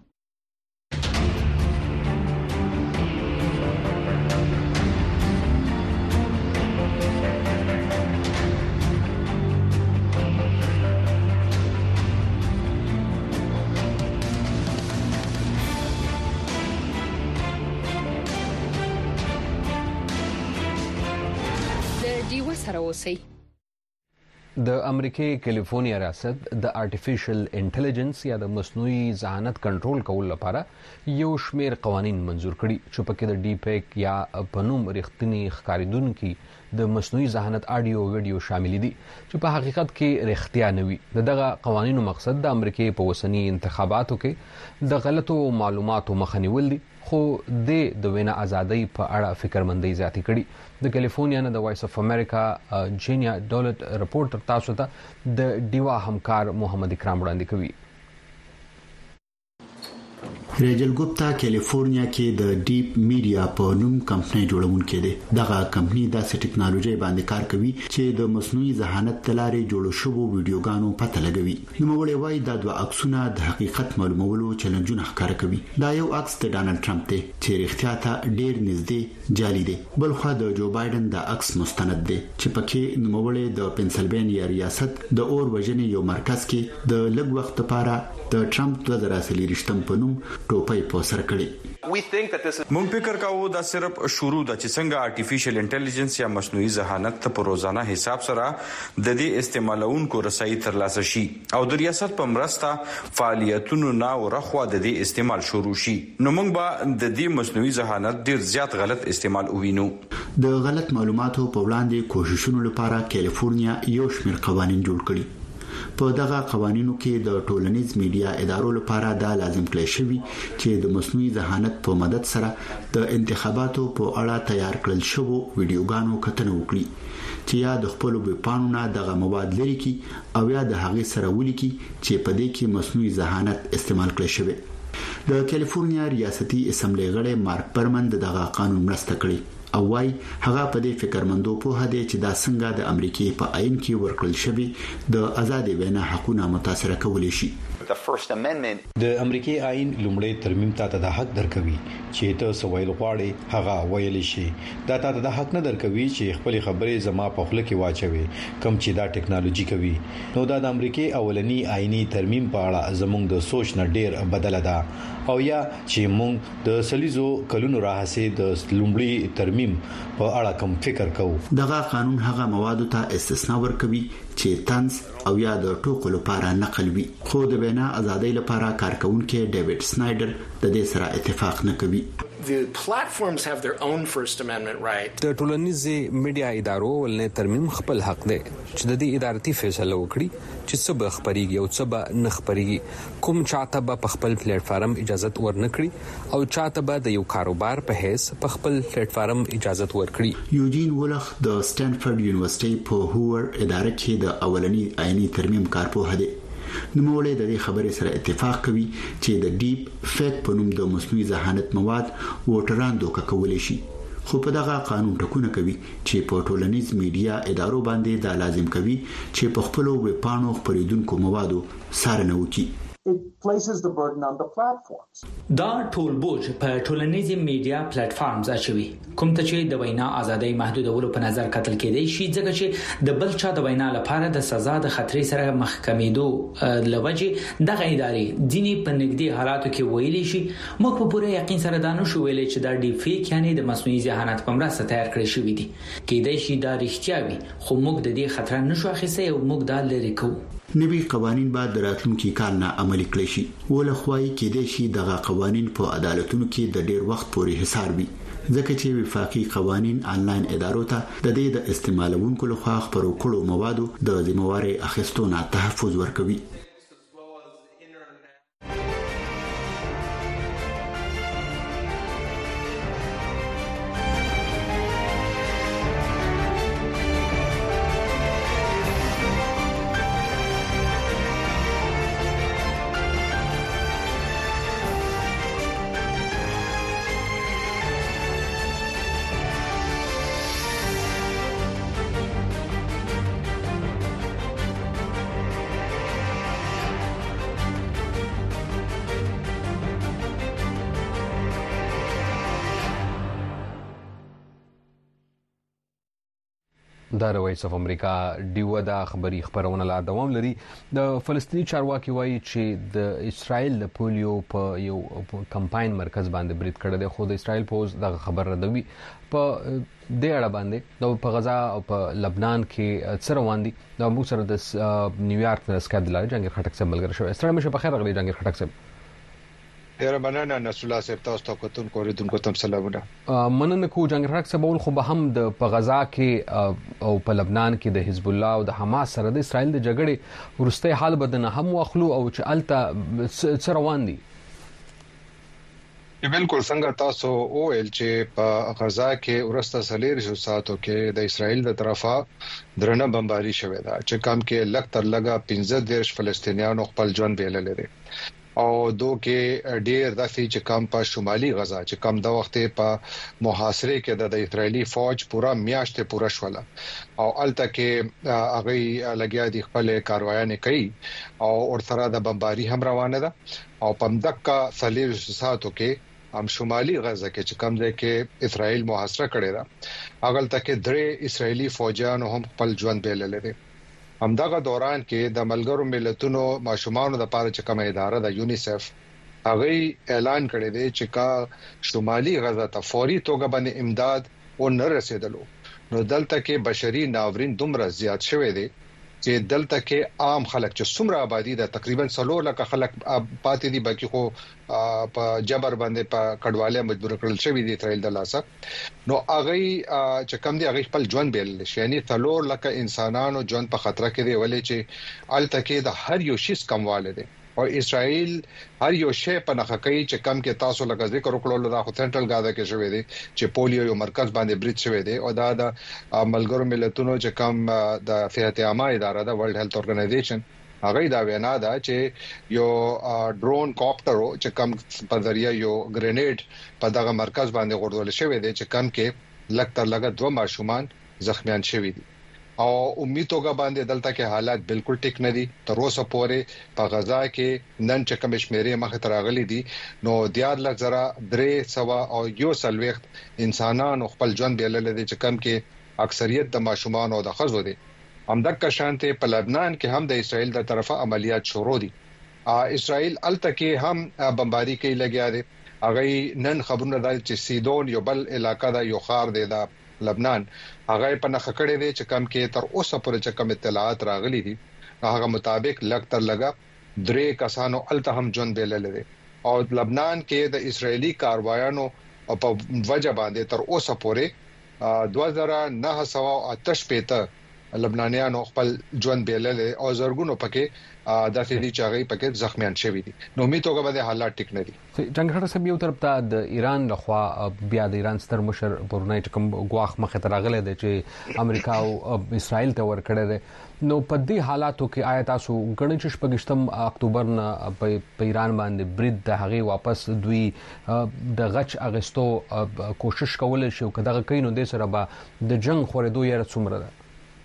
Speaker 23: د ډیوا سره اوسئ.
Speaker 1: د امریکای کیلیفورنیا ریاست د آرټیفیشل انټيليجنس یا د مصنوعي ذهانت کنټرول کول لپاره یو شمیر قوانين منزور کړي چې پکې د ډی پیک یا پنوم رښتینی ښکاریدونکو د مصنوعي ذهانت اډیو ویډیو شامل دي چې په حقیقت کې رښتیا نه وي. دغه قوانینو مقصد د امریکای په وسنی انتخاباتو کې د غلطو معلوماتو مخنیول دي، خو د وینا ازادۍ په اړه فکرمندۍ زیاتې کړي. د کیلیفورنیا نه د وایس اف امریکا جینیا ډولټ رپورټر تاسو ته د ډیوا همکار محمد اکرام وړاندې کوي.
Speaker 22: ریجل ګوپتا کیلیفورنیا کې د ډیپ میډیا په نوم کمپنۍ جوړونکې ده. دغه کمپنۍ د ټکنالوژي باندې کار کوي چې د مصنوعي ذهانت تلارې جوړ شوو ویډیوګانو پته لګوي. نو موږ وایي دا دوه عکسونه د حقیقت معلومولو چیلنجونه ښکاره کوي. دا یو عکس د ډانلډ ټرمپ دی چې رښتیا ته ډیر نږدې جعلي دی. بل خو د جو بایدن د عکس مستند دی چې پکې نوموړی د پنسلوانیا ریاست د اور وژنې یو مرکز کې د لږ وخت لپاره د ټرمپ دوه زره څلور په نوم ټوپۍ په سر کړې.
Speaker 24: مونږ فکر کوو دا صرف شروع د چې څنګه آرټیفیشل انټيليجنس یا مصنوعي ذهانت په روزانه حساب سره د دې استعمالونکو رسایي ترلاسه شي او د ریاست په مرسته فعالیتونو نه ورخوا د دې استعمال شروع شي. نو موږ به د دې مصنوعي ذهانت ډیر زیات غلط استعمال ووینو.
Speaker 22: د غلط معلوماتو په وړاندې کوششونو لپاره کیلیفورنیا یو شمېر قوانين جوړ کړي. په دغه قوانینو کې د ټولنیز میډیا ادارو لپاره دا لازم کړی شوی چې د مصنوعي ذهانت په مدد سره د انتخاباتو په اړه تیار کړل شوی ویډیوګانو کتنه وکړي چې یا د خپل ویبپاڼو نه دغه مواد لري کی او یا د هغې سره ولیکي چې په دې کې مصنوعي ذهانت استعمال کړی شوی. د کیلیفورنیا ریاستي اسمبلی غړی مارک برمن دغه قانون مرسته کړی او وايي هغه په دې فکرمندو په هده چې دا څنګه د امریکای په آئین کې ورکړل شوی د آزادي وینا حقونه متاثر کولای شي.
Speaker 25: د امریکای آئین لومړی ترمیم ته د حق درکوي چې ته سوال غواړي هغه ویل شي. دا ته د حق نه درکوي چې خپل خبرې زما په خپل کې واچوي کوم چې دا ټکنالوژي کوي. نو دا د امریکای اولنی آئینی ترمیم په اړه زموږ د سوچ نه ډیر بدله ده او یا چې موږ د سلیزو کلونو راهسي د لومړی ترمیم په اړه کوم فکر کوو.
Speaker 22: دغه قانون هغه موادو ته استثناء ورکوي چې طنز او یا د ټوکو لپاره نقل وي، خو د بیان ازادۍ لپاره کارکونکو ډیوډ سنایډر د دې سره اتفاق نه کوي.
Speaker 26: The platforms have their own First Amendment right.
Speaker 1: د ټولنیزي میډیا ادارو ولنه ترمیم خپل حق دی چې د دې ادارتي فیصله وکړي چې څه به خبريږي او څه به نه خبريږي، کوم چاته به په خپل پلیټ فارم اجازه ورنکړي او چاته به د یو کاروبار په هیڅ په خپل پلیټ فارم اجازه ورکړي.
Speaker 22: یوجین ولخ د سټانفورد یونیورسيټي په هوور اداره کې د اولنی آئینی ترمیم کارپوه دی. نوموړی د دې خبرې سره اتفاق کوي چې د ډیپ فیک په نوم د مصنوعي ذهانت مواد ووټران دوکه کولای شي، خو په دغه قانون ټکونه کوي چې په ټولنیز میډیا ادارو باندې دا لازم کوي چې په خپل ویبپاڼو خبرېدونکو موادو څارنه وکړي.
Speaker 27: It places the burden on the platforms.
Speaker 28: دا ټول بوج په ټولنیزي میډیا پلیټ فارمز اچوي، کوم ته چې د وینا ازادۍ محدودولو په نظر کتل کېدی شي ځکه چې د بل چا د وینا لپاره د سزا د خطرې سره مخ کېدو لوجه دغه ادارې ځینی په نږدې حالاتو کې ویلي شي موږ په پوره یقین سره دا نشو ویلي چې دا ډیپ فیک یعنی د مصنوعي ذهانت په مرسته تیار کړی شوی دی. کېدای شي دا رښتیا وي خو موږ د دې خطر نشو اخیستی او موږ دا لری کوو.
Speaker 22: نوي قوانين بعد راتلونکي کال نه عملي کړي شي ولخوای کې د شي دغه قوانين په عدالتونو کې د ډیر وخت پورې حصار وي ځکه چې وفاقي قوانين آنلاین ادارو ته د دې د استعمالونکو لخوا خبرو کړو موادو د ذمہواري اخیستو نه تحفظ ورکوي.
Speaker 1: د وایس اف امریکا ډیو د خبري خبرونه لا دوام لري. د فلسطینی چارواکي وایي چې د اسرائیل د پولیو په یو کمپاین مرکز باندې برید کړی دی، خو د اسرائیل پوز د خبر ردوي په د اړه باندې د په غزا او په لبنان کې څه روان دي. د مو سره د نیویارک د سکادلار جنگیر خټک سره ملګری شو. ستړي مشه په خیر غلي جنگیر خټک سره
Speaker 2: ډیر مننه نصر الله صاحب، تاسو ته کوتون کوریدونکو ته سلامونه.
Speaker 1: مننه کو جنگیر خټک سره بول خو به هم د په غزا کې او په لبنان کې د حزب الله او د حماس سره د اسرائیل د جګړې ورسته حال بدنه هم واخلو او چې الته څه روان دي.
Speaker 2: بالکل څنګه تاسو وویل چې په غزا کې ورسته سلیر شو ساتو کې د اسرائیل د طرفه درنه بمباري شوې ده چې کم کې لک تر لګا پنځه دیش فلسطینیانو خپل ژوند بیلل دي او دو کې ډیر د فی چې کم په شمالي غزا چې کم د وخت په محاصره کې د اسرائیلی فوج پورا میاشته پورا شوله او الته کې هغه لګیا دي خپل کاروایانه کوي او ورسره د بمباري هم روانه ده او پمدکا سلیر شو ساتو کې هم شمالي غزا کې چې کم ځای کې اسرائیل محاصره کړی دا اغل تک درې اسرائیلی فوجیانو هم خپل ژوند بیلل دي. همدغه دوران کې د ملګرو ملتونو ماشومانو د پاره چې کومه اداره د یونیسف هغه اعلان کړی دی چې کا شمالي غزا ته فوري توګه باندې امداد او نه رسیدلو نو دلته کې بشري ناورین دومره زیات شوی دی چې دلته کې عام خلک چې څومره آبادی ده تقریبا څلور لک خلک پاتې دي، باقي خو په جبر باندې په کډواله مجبور کړل شوی دي اسرائیل د لاسه. نو هغه چې کم دي هغه خپل ژوند بیل شي، یعنی څلور لک انسانانو ژوند په خطر کې دی ولې چې الته کې د هر یو شي کمواله دي او اسرائیل هر یو شی په نخښه کوي چې کم کې تاسو لکه ذکر وکړو دا خو سنټرل غازا کې شوې دي چې پولیو یو مرکز باندې برید شوې دي او دا د ملګرو ملتونو چې کم د صحت عامه اداره د ورلد هیلث اورګنایزیشن هغه دا وینا ده چې یو ډرون کاپټر چې کم په ذریعہ یو گرینیډ په دغه مرکز باندې غوړول شوې دي چې کم کې لک تر لګ دوه ماشومان زخمیان شوي دي او امیدوګه باندې دلته کې حالات بالکل ټیک نه دي. تر اوسه پورې په غزا کې نن چې کوم شمیرې مخ ته راغلي دي نو دیار لږ زره درې سوا او یو سلويخت انسانانو خپل ژوند بیلل دي چې کم کې اکثریت د ماشومان او د خزو دي. همدغه شانته په لبنان کې هم د اسرائیل د طرفه عملیات شروع دي. اسرائیل الته کې هم بمباري کوي لګیا دي. هغه نن خبرونه ده چې سیدون یو بل علاقہ دا یو خار دی دا لبنان هغه په نخ کړه دي چې کم کې تر اوسه پورې چې کم اطلاعات راغلي دي هغه مطابق لګ تر لګا درې کسانو الته هم ژوند بیلل دي او لبنان کې د اسرائیلی کاروایانو په وجه باندې تر اوسه پورې دوه هزار نه سوه اته شپږ لبنانیانو خپل ژوند بیلل او زرګونو پکې د فدی چاغي پکې زخمیان شوي دي. نو امیدوګه به حالات ټیک نه دي.
Speaker 1: جنگ هر څه یو طرف ته د ایران لخوا بیا د ایران ستر مشر برونای کوم غواخ مخه ته راغله دي چې امریکا او اسرائیل ته ور کړی دي. نو په دې حالاتو کې آیا تاسو غړي چې شپږشتم اکتوبر نه په ایران باندې برید د هغه واپس دوی د غچ اغستو کوشش کول شي او کداغه کینو د سره به د جنگ خورېدو یې څومره ده؟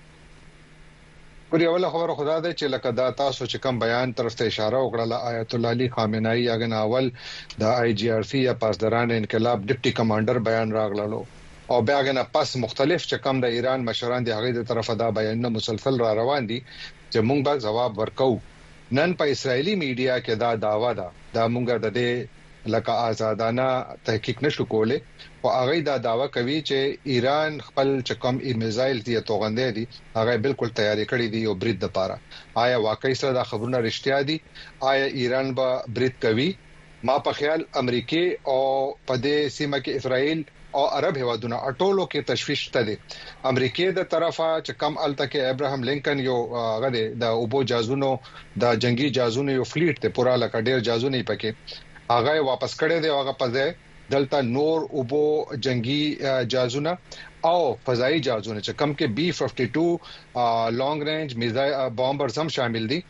Speaker 2: ورې اوله خبره خدا ده چې لکه دا تاسو چې کوم بیان طرف ته اشاره وکړه آیت الله علي خامنه‌ای هغه ناول د آی جی آر سی یا پاسداران انقلاب ډیپټي کمانډر بیان راغلو او بیا غنه پس مختلف چې کوم د ایران مشران دی هغه د طرفه دا بیانونه مسلسل را روان دي چې موږ به جواب ورکو. نن په اسرایلی میډیا کې دا داوا ده دا موږ د دې لکه آزادانه تحقیق نشو کوله او هغه دا داوا کوي چې ایران خپل چکم ای میزایل دی توغندې دي هغه بالکل تیاری کړی دی او برید د پاره آیا واقعي سره دا خبرونه رښتیا دي آیا ایران به برید کوي ما په خیال امریکای او په دې سیمه کې اسرائیل او عرب هوادونه اټولو کې تشويش ته دي امریکای د طرفه چې کم الته کې ابراهام لینکن یو غده د اوبو جازونو د جنگي جازونو یو فلیټ ته پورا لکه ډیر جازونه پکې هغه واپس کړي دی هغه په دلته نور اوبو جنگي جازونه او فضائي جازونه چې کم کې بی ففټی ټو لانګ رینج میزایل بامبرز هم شامل دي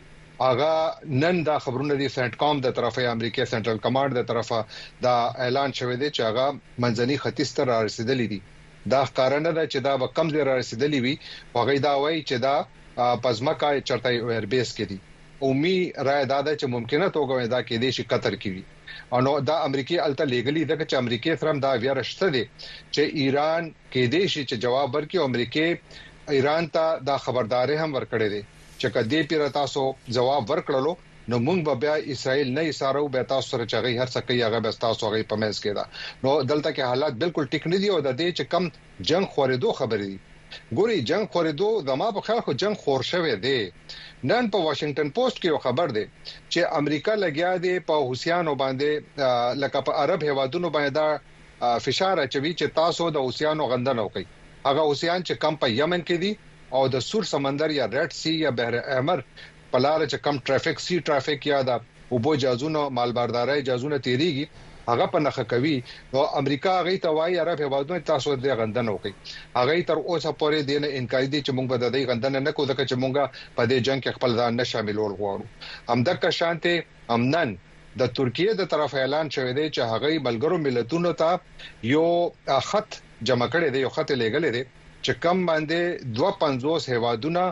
Speaker 2: هغه نن دا خبرونه دي سنټ کام د طرفه امریکا سنټرل کمانډ د طرفه دا اعلان شوی دی چې هغه منځني ختیځ ته رسیدلی دي دا کارنه ده چې دا به کم ځای رسیدلی وي هغه دا وایي چې دا پزماکا چرته ایر بیس کې دي اومي رائے دا ده چې ممکنه توګه دا کې دي چې قطر کې وي او دا امریکای الته لیګلی ده چې امریکای سره دا ویرشته دي چې ایران کې دي چې جواب ورکړي او امریکای ایران ته دا خبرداري هم ورکړي دي چې کدی پیر تاسو جواب ورکړلو نو موږ به بیا اسرائیل نه ایسارو به تاسو سره چغي هر څه کوي هغه به تاسو هغه په مېز کې دا نو دلته کې حالات بالکل ټیک نه دي او د دې چې کم جنگ خورېدو خبرې دي ګوري جنگ خورېدو د ما په خیال خو جنگ خور شوی دی نن په واشنگټن پوسټ کې یو خبر دی چې امریکا لګیا دی په حوثیانو باندې لکه په عرب هوادونو باندې دا فشار اچوي چې تاسو د حوثیانو غندنه وکړي هغه حوثیان چې کم په یمن کې دي او د سور سمندر یا ریډ سی یا بحر احمر په لار چې کم ټرافیک سی ټرافیک یا د اوبو جازونو مالبرداري جازونه تیریږي هغه په نخ کوي نو امریکا هغه ته وایي عرب هوادونو تاسو د غندنه وکړي هغه تر اوسه پورې دینه انکار دي چې موږ به د دې غندنه نه کوو ځکه چې موږ په دې جنگ کې خپل ځان نه شاملول غواړو همدغه شانته امنن د ترکیه د طرف اعلان شوی دی چې هغه بلګرو ملتونو ته یو خط جمع کړی دی یو خط لېګل دی چې کم باندې دوه سوه پنځوس هوادونه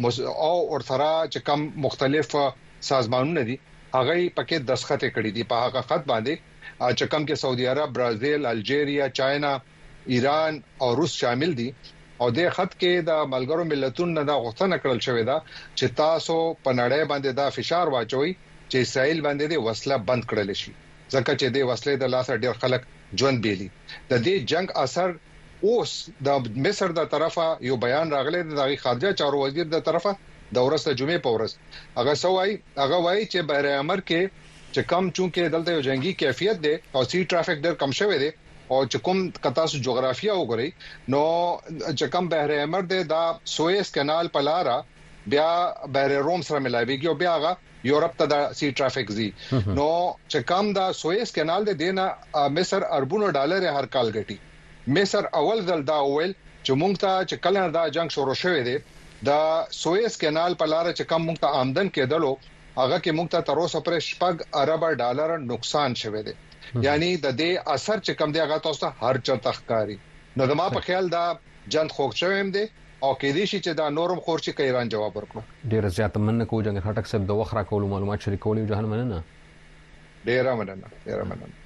Speaker 2: او ورثرا چې کم مختلف سازمانونه دي هغه پکې دسخط کړي دي په هغه خط باندې چې کم کې سعودي عرب برازیل الجیریا چاینا ایران او روس شامل دي او د خط کې د ملګرو ملتونو د غوښتنه کړل شوې ده چې تاسو په نړۍ باندې دا فشار واچوي چې اسرائیل باندې د وسله بند کړل شي ځکه چې د وسلې د لاسه ډېر خلک ژوند بیلي د دې جنگ اثر اوس د مصر د طرفه یو بیان راغلی د خارجه چارو وزیر د طرفه د ورځ جمعې په ورځ هغه سوای هغه وایي چې بحر احمر کې چې کم چونکه دلته یو جنگي کیفیت دی او سی ټرافیک ډېر کم شوی دی او چې کوم کتا سو جغرافیه وګوري نو چې کم بحر احمر دی دا سوئس کانال په لارا بیا بحر روم سره ملایويږي او بیا هغه یورپ ته د سی ټرافیک زی نو چې کم دا سوئس کانال دی دینه مصر اربونو ډالر هر کال ګټي مصر اول ځل دا ویل چې مونږ ته چې کله دا جنگ شروع شوی دی دا سوئس کانال په لارا چې کم مونږ ته آمدن کېدلو هغه کې موږ ته تر اوسه پر شپږ ارب ډالر نقصان شوه دی یعنی د دې اثر چې کم دی هغه تاسو هر چا تخکاری نو د ما په خیال دا جند خوښ شوم دی او کې دي چې دا نورم خورشي کې ایران جواب ورکړو
Speaker 1: ډیر زیات مننه کوم جنگ خټک صاحب د وخره کول معلومات شریکولې جهان مننه
Speaker 2: ډیر مننه ډیر مننه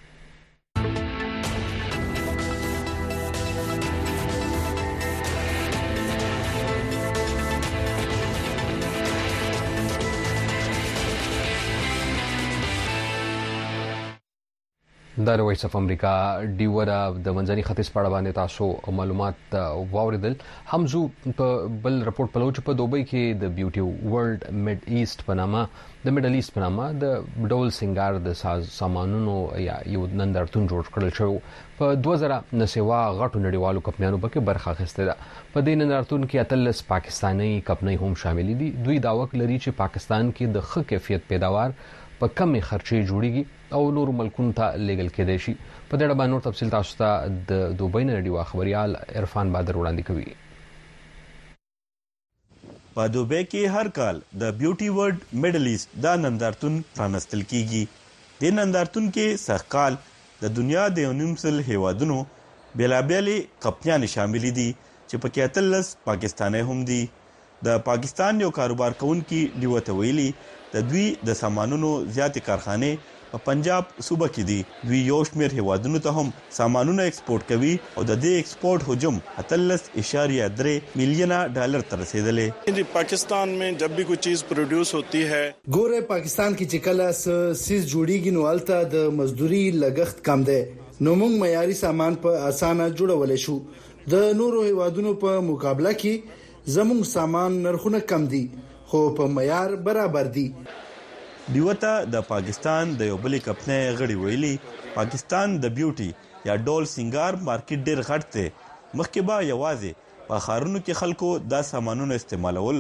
Speaker 1: د وایس اف امریکا ډیوره د منځني ختیځ په اړه باندې تاسو معلومات واوریدل همزو په بل رپورت په لوچ په دوبۍ کې د بیوټي ورلد میډ ایست په نامه د میډل ایست په نامه د ډول سنگار د ساز سامانونو یا یو نندارتون جوړ کړل شو په دوه زره نسوا غټو نړیوالو کپنانو پکې برخه اخیسته ده په دې نندارتون کې اتلس پاکستانی کپنۍ هم شامل دي دوی داوک لري چې پاکستان کې د ښه کیفیت پیداوار په کمې خرچې جوړیږي او نور ملکونو ته لیږل کېدای شي په دې اړه باندې نور تفصیل تاسو ته د دوبۍ نه ډیوا خبريال عرفان بادر وړاندې کوي
Speaker 3: په دوبۍ کې هر کال د بیوټي ورلد میډل ایست دا نندارتون پرانستل کیږي د نندارتون کې سرکال د دنیا د یونیمسل هیوادونو بلابلې کپنیان شامل دي چې پکې اتلس پاکستاني هم دي د پاکستان یو کاروبار کوونکی دیوته ویلي د دوی د سامانونو زیاتې کارخانه په پنجاب صوبه کې دي دوی یو شمېر هیوادونو ته هم سامانونه ایکسپورټ کوي او د دې ایکسپورټ حجم اتلس اشاریه درې میلیونه ډالر ته رسیدلې
Speaker 4: पाकिस्तान में जब भी कोई चीज प्रोड्यूस होती है
Speaker 5: ګوره پاکستان کې چې کله سیس جوړیږي نو الته د مزدوري لګښت کم دی نو موږ معیاري سامان په اسانه جوړول شو د نورو هیوادونو په مقابله کې زموږ سامان نرخونه کم دي خو په معیار برابر دي
Speaker 3: دیوته د پاکستان د یو بل کپنې غړي ویلي پاکستان د بیوټي یا ډول سنگار مارکیټ ډیر غټ دی مخکې به یوازې په خارونو کې خلکو دا سامانونه استعمالول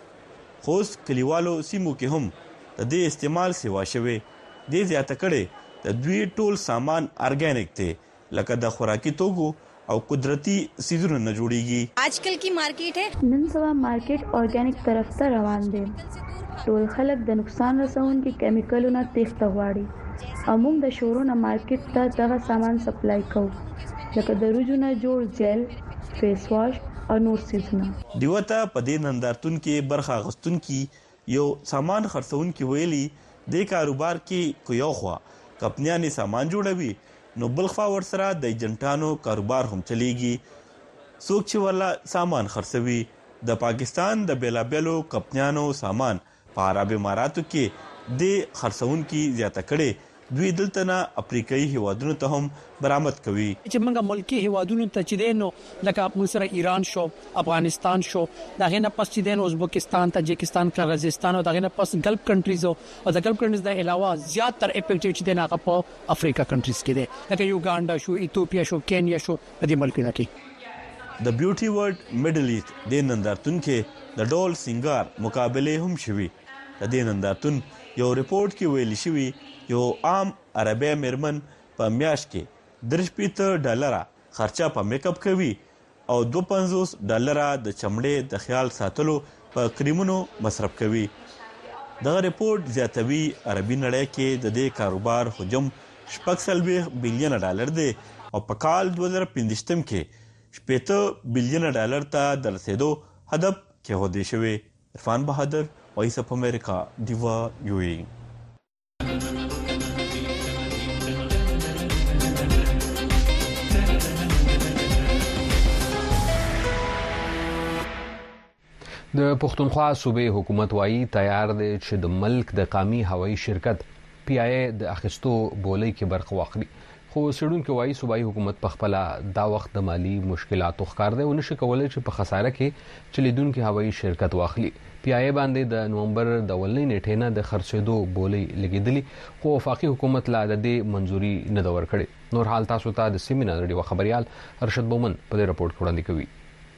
Speaker 3: خو کلیوالو سیمو کې هم د دې استعمال سیوا شوی د زیاته کړي د دوی ټول سامان ارګانیک دی لکه د خوراکي توکو او قدرتی سیزونو نه جوړیږي
Speaker 6: आजकल की मार्केट है नन सवा मार्केट ऑर्गेनिक तरफ ته روان دي ټول خلک د نقصان رسونکي کیمیکلونو تخته غواړي اموږ د شورونو مارکیټ ته دغه سامان سپلای کوو لکه د روجونه جوړ جیل فیس واش او نور سیزونه
Speaker 3: دیوته په دې نندارتون کې برخه غستون کې یو سامان خرڅون کې ویلي د کاروبار کې کو یو خوا کپنیانه سامان جوړوي نو بلخوا ور سره د ایجنټانو کاروبار هم چلیږي څوک چې ولا سامان خرڅوي د پاکستان د بیلابلو کپنیانو سامان په عرب اماراتو کې د خرڅون کې زیاته کړي دوی دلته نه افریقایي هیوادونو ته هم برآمد کوي
Speaker 7: چې موږ ملکی هیوادونو ته چې دینو لکه موږ سره ایران شو افغانستان شو دغه نه پس چې دینو ازبکستان تاجکستان قزاقستان او دغه نه پس ګلف کنټریز او د ګلف کنټریز د علاوه زیاتره افیکټ چې دینه په افریقا کنټریز کې دي لکه یوګاندا شو ایتوپیا شو کینیا شو د دې ملکونو کې
Speaker 3: د بیوټي ورلد میډل ایست د نندارتون کې د ډول سنگار مقابله هم شوي د دې نندارتون یو ریپورت کې ویل شوی یو عام عربی مرمن په میاشت کې درش پیته ډالر خرچه په میک اپ کوي او دو سوه پنځوس ډالر د چمړې د خیال ساتلو په کریمونو مصرف کوي دا ریپورت زیاتوي عربي نړۍ کې د دې کاروبار حجم شپږ سلوي بلین ډالر دی او په کال دوه زره پنځه کې شپږ بلین ډالر ته د رسیدو هدف کې هودي شوی عرفان بهادر وایس اف امریکا دیوا یو ای
Speaker 20: د پښتونخوا صوبې حکومت وايي تیار دی چې د ملک د قامي هوایي شرکت پی آی اي د اخیستو بولۍ کې برخه واخلي خو سړونکو وايي صوبایي حکومت په خپل دا وخت د مالی مشکلاتو ښکار دی او نشي کولای چې په خساره کې چلیدونکو هوایي شرکت واخلي پی آی اي باندې د نومبر د ولنې نیټې نه د خرڅېدو بولۍ لګیدلې خو وفاقي حکومت لا د دې منځوري نه دا ورکړي نور حال تاسو ته د سیمینار ډیو خبريال ارشد بومن په دې رپورت کې وړاندې کوي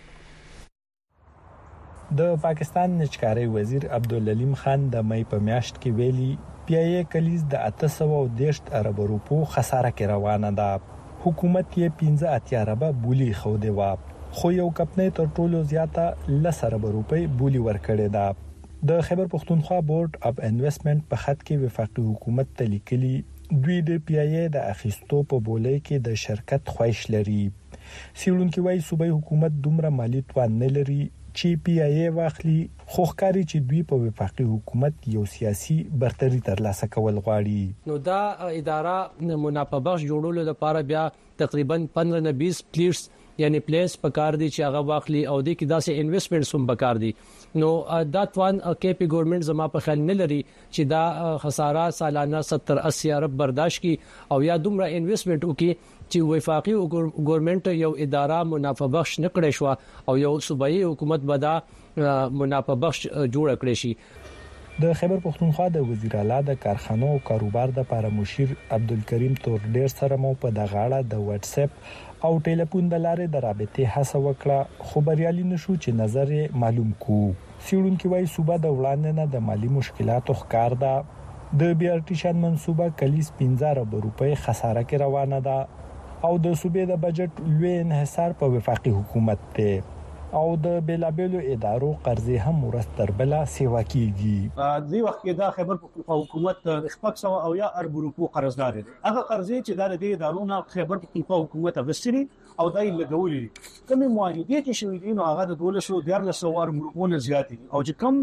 Speaker 8: د پاکستان نچکاري وزیر عبدالعلیم خان د مې په میاشت کې ویلي پی آی اي کلیز د اته سوه دېرش ارب روپو خساره کې روانه ده حکومت یې پنځه اتیا ارب بولی خو دی وا خو یو کپنې تر ټولو زیاته لس ارب روپۍ بولی ورکړې ده د خیبر پختونخوا بورډ اف انویسټمنټ په خط کې وفاقي حکومت ته لیکلي دوی د پی آی اي د اخیستو په بولۍ کې د شرکت خواهش لري سیلونکو وايي صوبایي حکومت دومره مالی توان نه لري چې پی آی اي واخلي خو ښکاري چې دوی په وفاقي حکومت یو سیاسي برتري ترلاسه کول غواړي
Speaker 7: نو دا اداره منافبخش جوړولو لپاره بیا تقریبا پندرہ نه بیس پلیټس یعنی پلیس پکار دي چې هغه واخلي او د کې داسې انویسټمنټ هم پکار دي نو دا توان کې پی ګورنمنت زما په خیال نه لري چې دا خساره سالانه ستر اسی ارب برداشت کی او یا دومره انویسټمنټ وکي چې وفاقي ګورنمنت یو اداره منافبخش نکړې شو او یو صوبایي حکومت بدا منافبخش جوړ کړی شي
Speaker 8: د خیبر پختونخوا د وزیر اعلی د کارخانو او کاروبار د لپاره مشیر عبدالکریم تور ډیر سره مو په دغه اړه د واتس اپ او ټلیفون د لارې د رابطې هڅه وکړه خو بریالي نشو چې نظر معلوم کو سیړونکو وايي صوبه د وړاندې نه د مالی مشکلاتو ښکار ده د بي ار ټي شان منصوبه کلیس پنځه ارب روپۍ خساره کې روانه ده او د صوبې د بجټ لوی انحصار په وفاقي حکومت ته او د بیلابلو ادارو قرضې هم مرستر بلا سیوا کیږي
Speaker 9: د دې وخت کې د خیبر پختونخوا حکومت خپل سو او یا ارب روپو قرضدار دي هغه قرضې چې د دې ادارو نه خیبر پختونخوا حکومت اغستري او دای لګولې کومې معاهدې چې شوې دي نو هغه د دولت شو ډیر له سوار روپو نه زیات دي او چې کم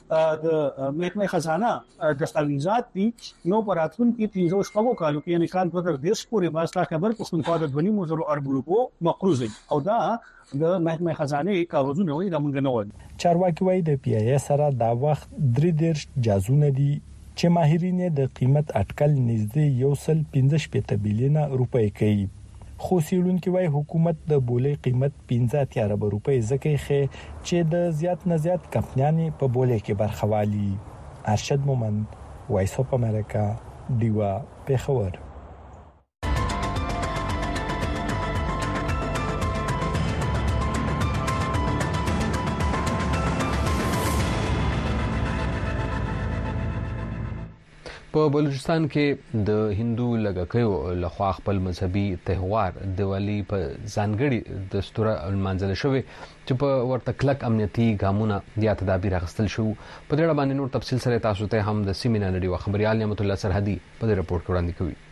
Speaker 9: د محکمه خزانه دستاویزات دي نو پراتون کې تیزو شپږو کالو کې یعنی کال دوه هزار دېرش پورې واسطه خبر پښتونخوا د دونی مزرو ارب روپو مقروض او دا د محکمه خزانه کاغذونه وي د مونږ نه وایي
Speaker 8: چارواکي وایي د پی ای سره دا وخت درې دیرش جازونه دي چې ماهرین د قیمت اټکل نږدې یو سل پنځه شپږ بلیونه روپۍ کوي خو سیلونکو وایي حکومت د بولې قیمت پنځه ارب روپۍ زکه خې چې د زیات نه زیات کمپنیانې په بولې کې برخوالي ارشد مومند وایس اف امریکا دیوا پیښور
Speaker 1: په بلوچستان کې د هندو لږکیو لخوا خپل مذهبي تهوار دیوالی په ځانګړي دستور المنځل شوی چې په ورته کلک امنیتي ګامونه یا تدابیر اخیستل شو په دې اړه باندې نور تفصیل سره تاسو ته هم د سیمینار لري او خبريال نعمت الله سرحدي په دې رپورت کې وړاندې کوي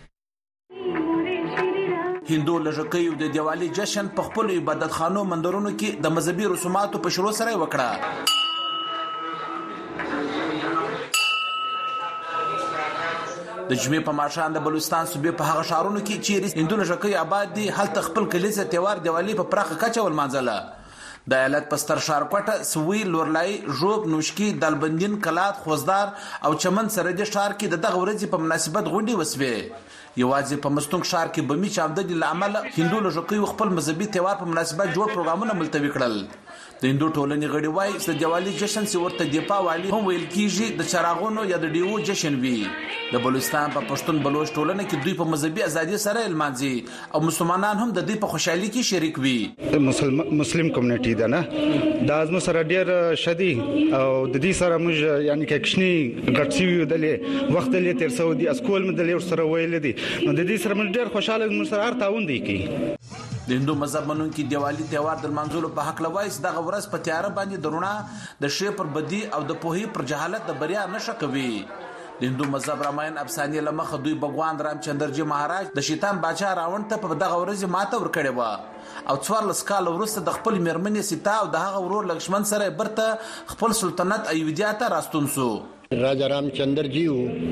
Speaker 10: هندو لږکیو د دیوالی جشن په خپل عبادتخانو مندرونو کې د مذهبي رسوماتو په شروع سره وکړه د جمعې په ماښام د بلوچستان صوبې په هغه ښارونو کې چې هندو لږکي آباد دي هلته خپل کلیسا تیوار دیوالی په پراخه کچه ولمانځله د ایالت پستر شارکوټه سوي لورلای ژوب نوشکی دالبندین کلات خوزدار او چمن سره د ښار کې د دغه ورځې په مناسبت غونډې وسوي یوازې په مستونګ ښار کې بمی چاودنې لامل هندو لږکي خپل مذهبي تیوار په مناسبت جوړ پروګرامونه ملتوي کړل د هندو ټولنې غړي وایي چې دیوالی جشن سی ورته دیپاوالي هم ویل کیږي د چراغونو یا د ډیو جشن وی د بلوچستان په پښتون بلوچ ټولنه کې دوی په مذهبي ازادي سره المانځي او مسلمانان هم د دوی په خوشحالي کې شریک وي
Speaker 11: مسلم مسلم کمیونټي ده نه د ازمو سره ډیر شدي او د دې سره موږ یعنی کې کښنی ګټسي وي دلې وخت دلې تر سعودي اسکول مدلې سره ویل دي نو د دې سره موږ ډیر خوشاله موږ سره ارتاون دي کی
Speaker 10: د هندو مذهب منونکي دیوالی تهوار د منځولو په حق لوایس دغه ورځ په تیار باندې درونه د شی پر بدی او د پوهی پر جهالت د بریا نشه کوي د هندو مذهب راماین افسانې لمخه دوی بګوان رامچندرجی مهاراج د شیطان بادشاہ راوند ته په دغه ورځ ماته ور کړې و او څوارلس کال وروسته د خپل میرمنې سیتا او د هغه ورور لکشمن سره برته خپل سلطنت ایودیا ته راستون سو
Speaker 12: راجا رامچندرجی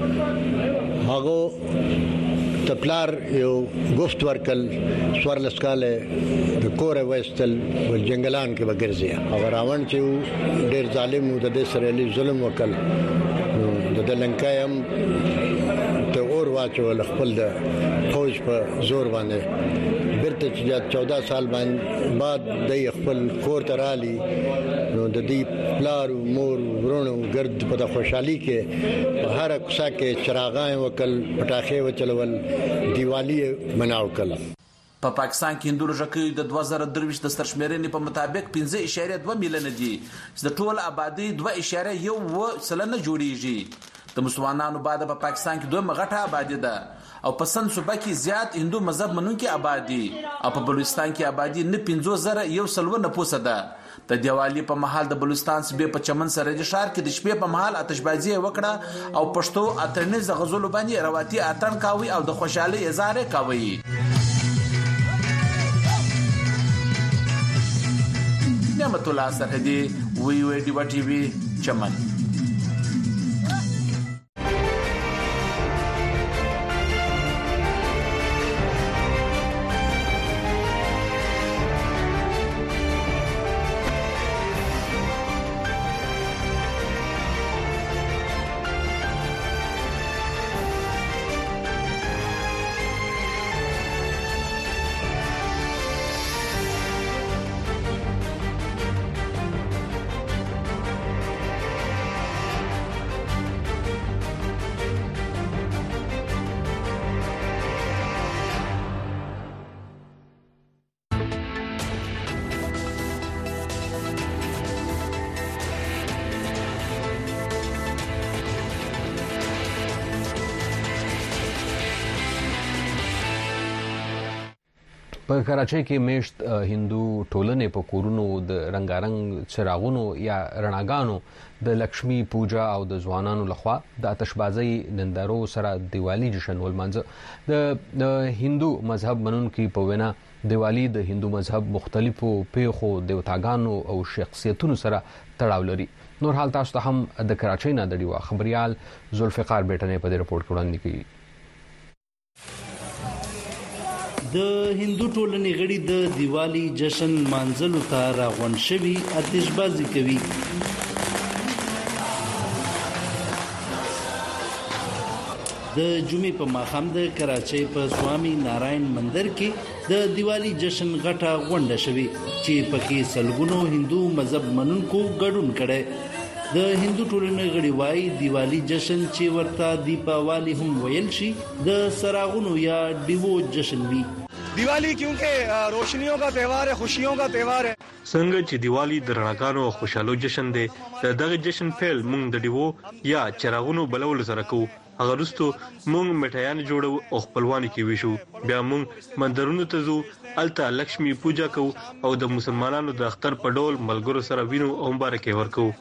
Speaker 12: هغه تپلار یو گفت ورکل سوارلس کاله د کور وستل ول جنگلان کې وګرځي او راوند چې ډیر ظالم و د دې سره لې ظلم وکړ د دلنکایم ته اور واچول خپل د فوج په زور باندې برته چې چودہ سال باندې بعد د خپل کور ته رالي نو د دې پلار مور ورونو ګرد په خوشحالي کې په هر کوڅه کې چراغان وکړ پټاخې وچلول دیوالی مناو کړه
Speaker 10: په پاکستان کې هندو لږکیو د دوه زره درویشت د سرشمیرنې په مطابق پنځه اعشاریه دوه میلیونه دي چې د ټول آبادی دوه اعشاریه یو سلنه جوړیږي د مسلمانانو بعد په پاکستان کې دوه غټه آبادی ده او په سن صوبه کې زیات هندو مذهب منونکي آبادی او په بلوچستان کې آبادی نه پنځه زره یو سلو نه پوسه ده د دیوالی په محل د بلوچستان صوبې په چمن سره د ښار کې د شپې په محل آتشبازي وکړه او پښتو اترنیز غزل باندې رواتي اتن کاوي او د خوشحالي اظهار کوي نعمت الله سرحدي وی وی ډیوا ټي وي چمن
Speaker 1: په کراچۍ کې میشت هندو ټولنې په کورونو د رنگارنګ چراغونو یا رڼاګانو د لکشمي پوجا او د ځوانانو لخوا د آتشبازۍ نندارو سره دیوالی جشن ولمانځه د هندو مذهب منونکي په وینا دیوالی د هندو مذهب مختلفو پیښو دیوتاګانو او شخصیتونو سره تړاو لري نور حال تاسو ته هم د کراچۍ نه د ډیوا خبريال ذوالفقار بیٹنې په دې رپورت کې وړاندې کړي.
Speaker 5: د هندو ټولنې غړي د دیوالی جشن مانځلو ته راغونډ شوي آتشبازي کوي. د جمعې په ماښام د کراچۍ په سوامي ناراین مندر کې د دیوالی جشن غټه غونډه شوې چې پکې سلګونو هندو مذهب منونکو ګډون کړي. د هندو ټولنې غړي وايي دیوالی جشن چې ورته دیپاوالی هم ویل شي د سراغونو یا دیوو جشن وي.
Speaker 13: دیوالی کیونکہ روشنیوں کا تہوار ہے، خوشیوں کا تہوار ہے.
Speaker 3: څنګه چې دیوالی د رڼاګانو او خوشحالو جشن دی، د دغه جشن پیل مونږ د دیوو یا چراغونو بلول سره کوو. هغه وروسته مونږ مټیان جوړو او خپلوانی کې وشو. بیا مونږ مندرونو ته ځو، الته لکشمی پوجا کوو او د مسلمانانو د اختر په ډول ملګرو سره وینو او مبارکي ورکو.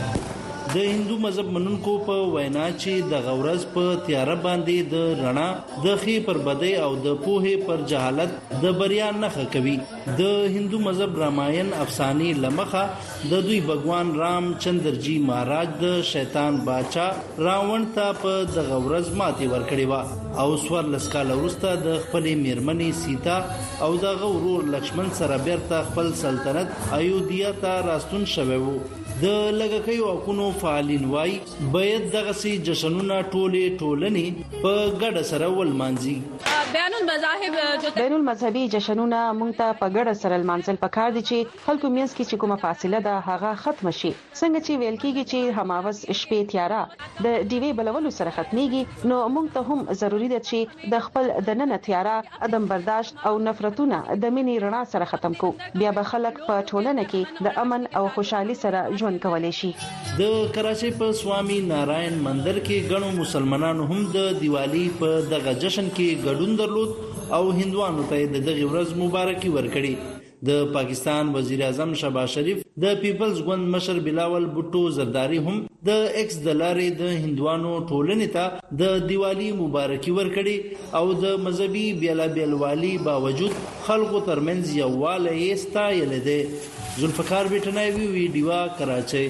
Speaker 5: د هندو مذهب منونکو په وینا چې د غورز په تیار باندې د رڼا د خې پر بدی او د پوهې پر جهالت د بریا نخښه کوي. د هندو مذهب راماین افسانې لمخه د دوی بګوان رام چندر جی مہاراج د شیطان باچا راون ته په د غورز ماتي ورکړي وا او سوار لسکال ورسته د خپل میرمنې سیتا او د غورور لکشمن سره بیرته خپل سلطنت ایودھیا ته راستون شوی وو. د لګکیو حقوقو فعالین وای باید دغه سي جشنونه ټوله ټولنې په ګډه سره ولمانځي.
Speaker 14: بین المذاهب
Speaker 15: بین المذهبي جشنونه مونږ ته په ګډه سره لمانځل پکار دي چې خلکو مینس کې چې کومه فاصله ده هغه ختم شي. څنګه چې ویل کیږي چې هماوس شپې تیارا د ډیوی بلولو سره ختميږي، نو مونږ ته هم ضروری ده چې د خپل د نن تیارا عدم برداشت او نفرتونه د مینې رڼا سره ختم کو. بیا به خلک په ټولنه کې د امن او خوشحالي سره ژوند کولای شي.
Speaker 5: د کراچۍ په سوامي ناراین مندر کې غنو مسلمانانو هم د دیوالی په دغه جشن کې ګډون درلود او هندوانو ته د دغه ورځ مبارکي ورکړي. د پاکستان وزیر اعظم شهباز شریف، د پیپلز ګوند مشر بلاول بوټو زرداری هم د ایکس د لارې د هندوانو ټولنې ته د دیوالی مبارکي ورکړي او د مذهبي بیلا بیلوالي باوجود خلکو ترمنځ یووالی یې ستایل دي. ذوالفقار بیٹنې وی ډیوا کراچۍ.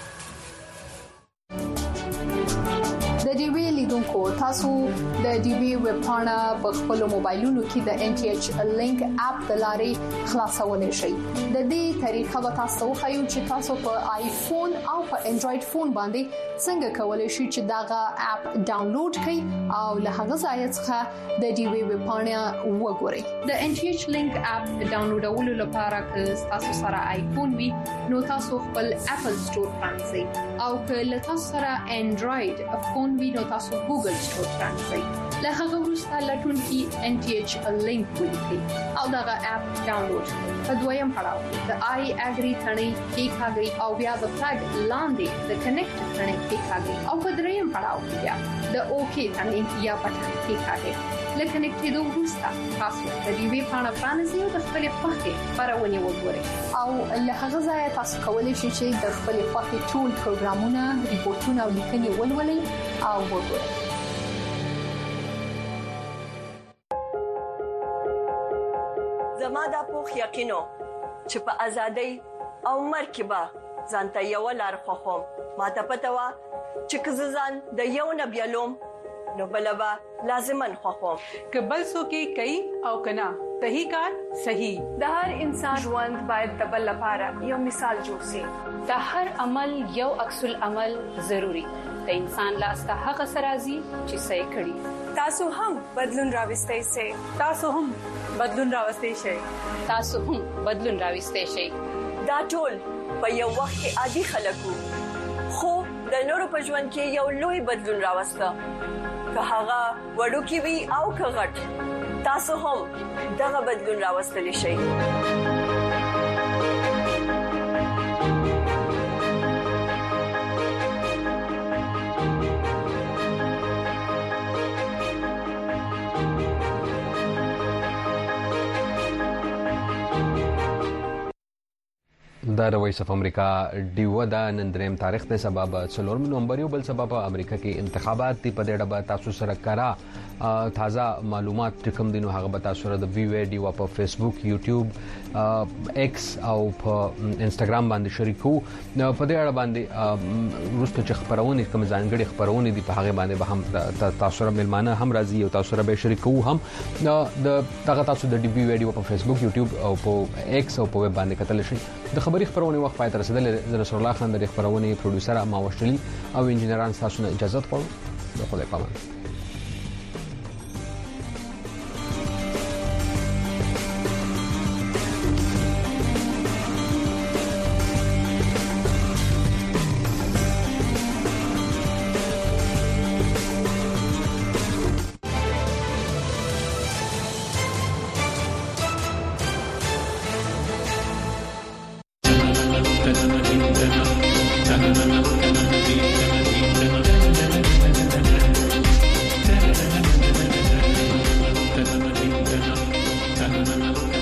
Speaker 23: د ډیوی لیدونکو تاسو د ډیوی ویب پاڼه په خپل موبایلونو کې د ان ټي ایچ لینک اپ د لارې خلاصولای شئ. د دې طریقه به تاسو خو چې تاسو په آیفون او په انډراید فون باندې څنګه کولای شئ چې داغه اپ ډاونلوډ کړئ او له هغه ځای څخه د ډیوی ویب پاڼه وګورئ. د ان ټي ایچ لینک اپ ډاونلوډولو لپاره که تاسو سره آیفون وي نو تاسو خپل اپل سٹور پرانځئ او که له تاسو سره انډراید فون وي نو تاسو ګوګل سٹور پرانځئ. له هغه وروسته لټون کې ان ټي ایچ لینک ولیکئ او دغه اپ ډاونلوډ کړئ. په دویم پړاو د آی اګری ثنې کې کاږي او بیا د فلګ لاندې د کنیکټ ثنې کې کاږي او په دریم پړاو کې بیا د اوکی ثنې یا بټن کې کاږي. لکه نکټېدو وروسته تاسو د دې پاڼه پرانځئ او د خپل خوښې خبرونه وګورئ او له هغه ځایه تاسو کولی شئ چې د خپل خوښې ټول پروګرامونه، ریپورتونه او لیکنې ولولئ او وګورئ.
Speaker 16: زما د پوخ یقینو چې په ازادۍ او مرکبه ځانته یو لار خوخم. ما ته پته و چې کززان د یو نبیلوم نو بلبا لازمن خوخم.
Speaker 17: کبل سو کې کوي او کنا صحیح کار صحیح.
Speaker 18: د هر انسان ژوند باید د بل لپاره یو مثال جوړ شي.
Speaker 23: د هر عمل یو عکس العمل ضروری. د انسان لاس ته هغه سرازي چې صحیح کړي.
Speaker 18: تاسو هم بدلون راوستئ شئ.
Speaker 17: تاسو هم بدلون راوستئ شئ.
Speaker 23: تاسو هم بدلون راوستئ شئ.
Speaker 16: دا ټول په یو وخت کې عادي خلکو خو د نورو په ژوند کې یو لوی بدلون راوسته. که هغه وړوکی وي او که غټ، تاسو هم دغه بدلون راوستلی شئ.
Speaker 1: د وایس اف امریکا ډیو دا نن دریم تاریخ د سبب څلور نومبر یو بل سبب امریکا کې انتخابات دی په دې ډبه تاسو سره کرا تازه معلومات کوم دینو هغه به تاسو سره د وی ویډیو په فیسبوک یوټیوب ایکس او په انستګرام باندې شریکو په دې اړه باندې روسته چې خبرونه کوم ځانګړي خبرونه دي په هغه باندې به هم تاسو سره ملمانه هم راځي او تاسو سره به شریکو هم د دغه تاسو د ډي وی ویډیو په فیسبوک یوټیوب او په ایکس او په ویب باندې کتل شي د خبري خبرونه وخت پای تر رسیدل زه رسول الله خان د خبرونه پروډوسر ما وشتلی او انجنیران تاسو نه اجازه غواړم د خدای پامان
Speaker 19: Thank you.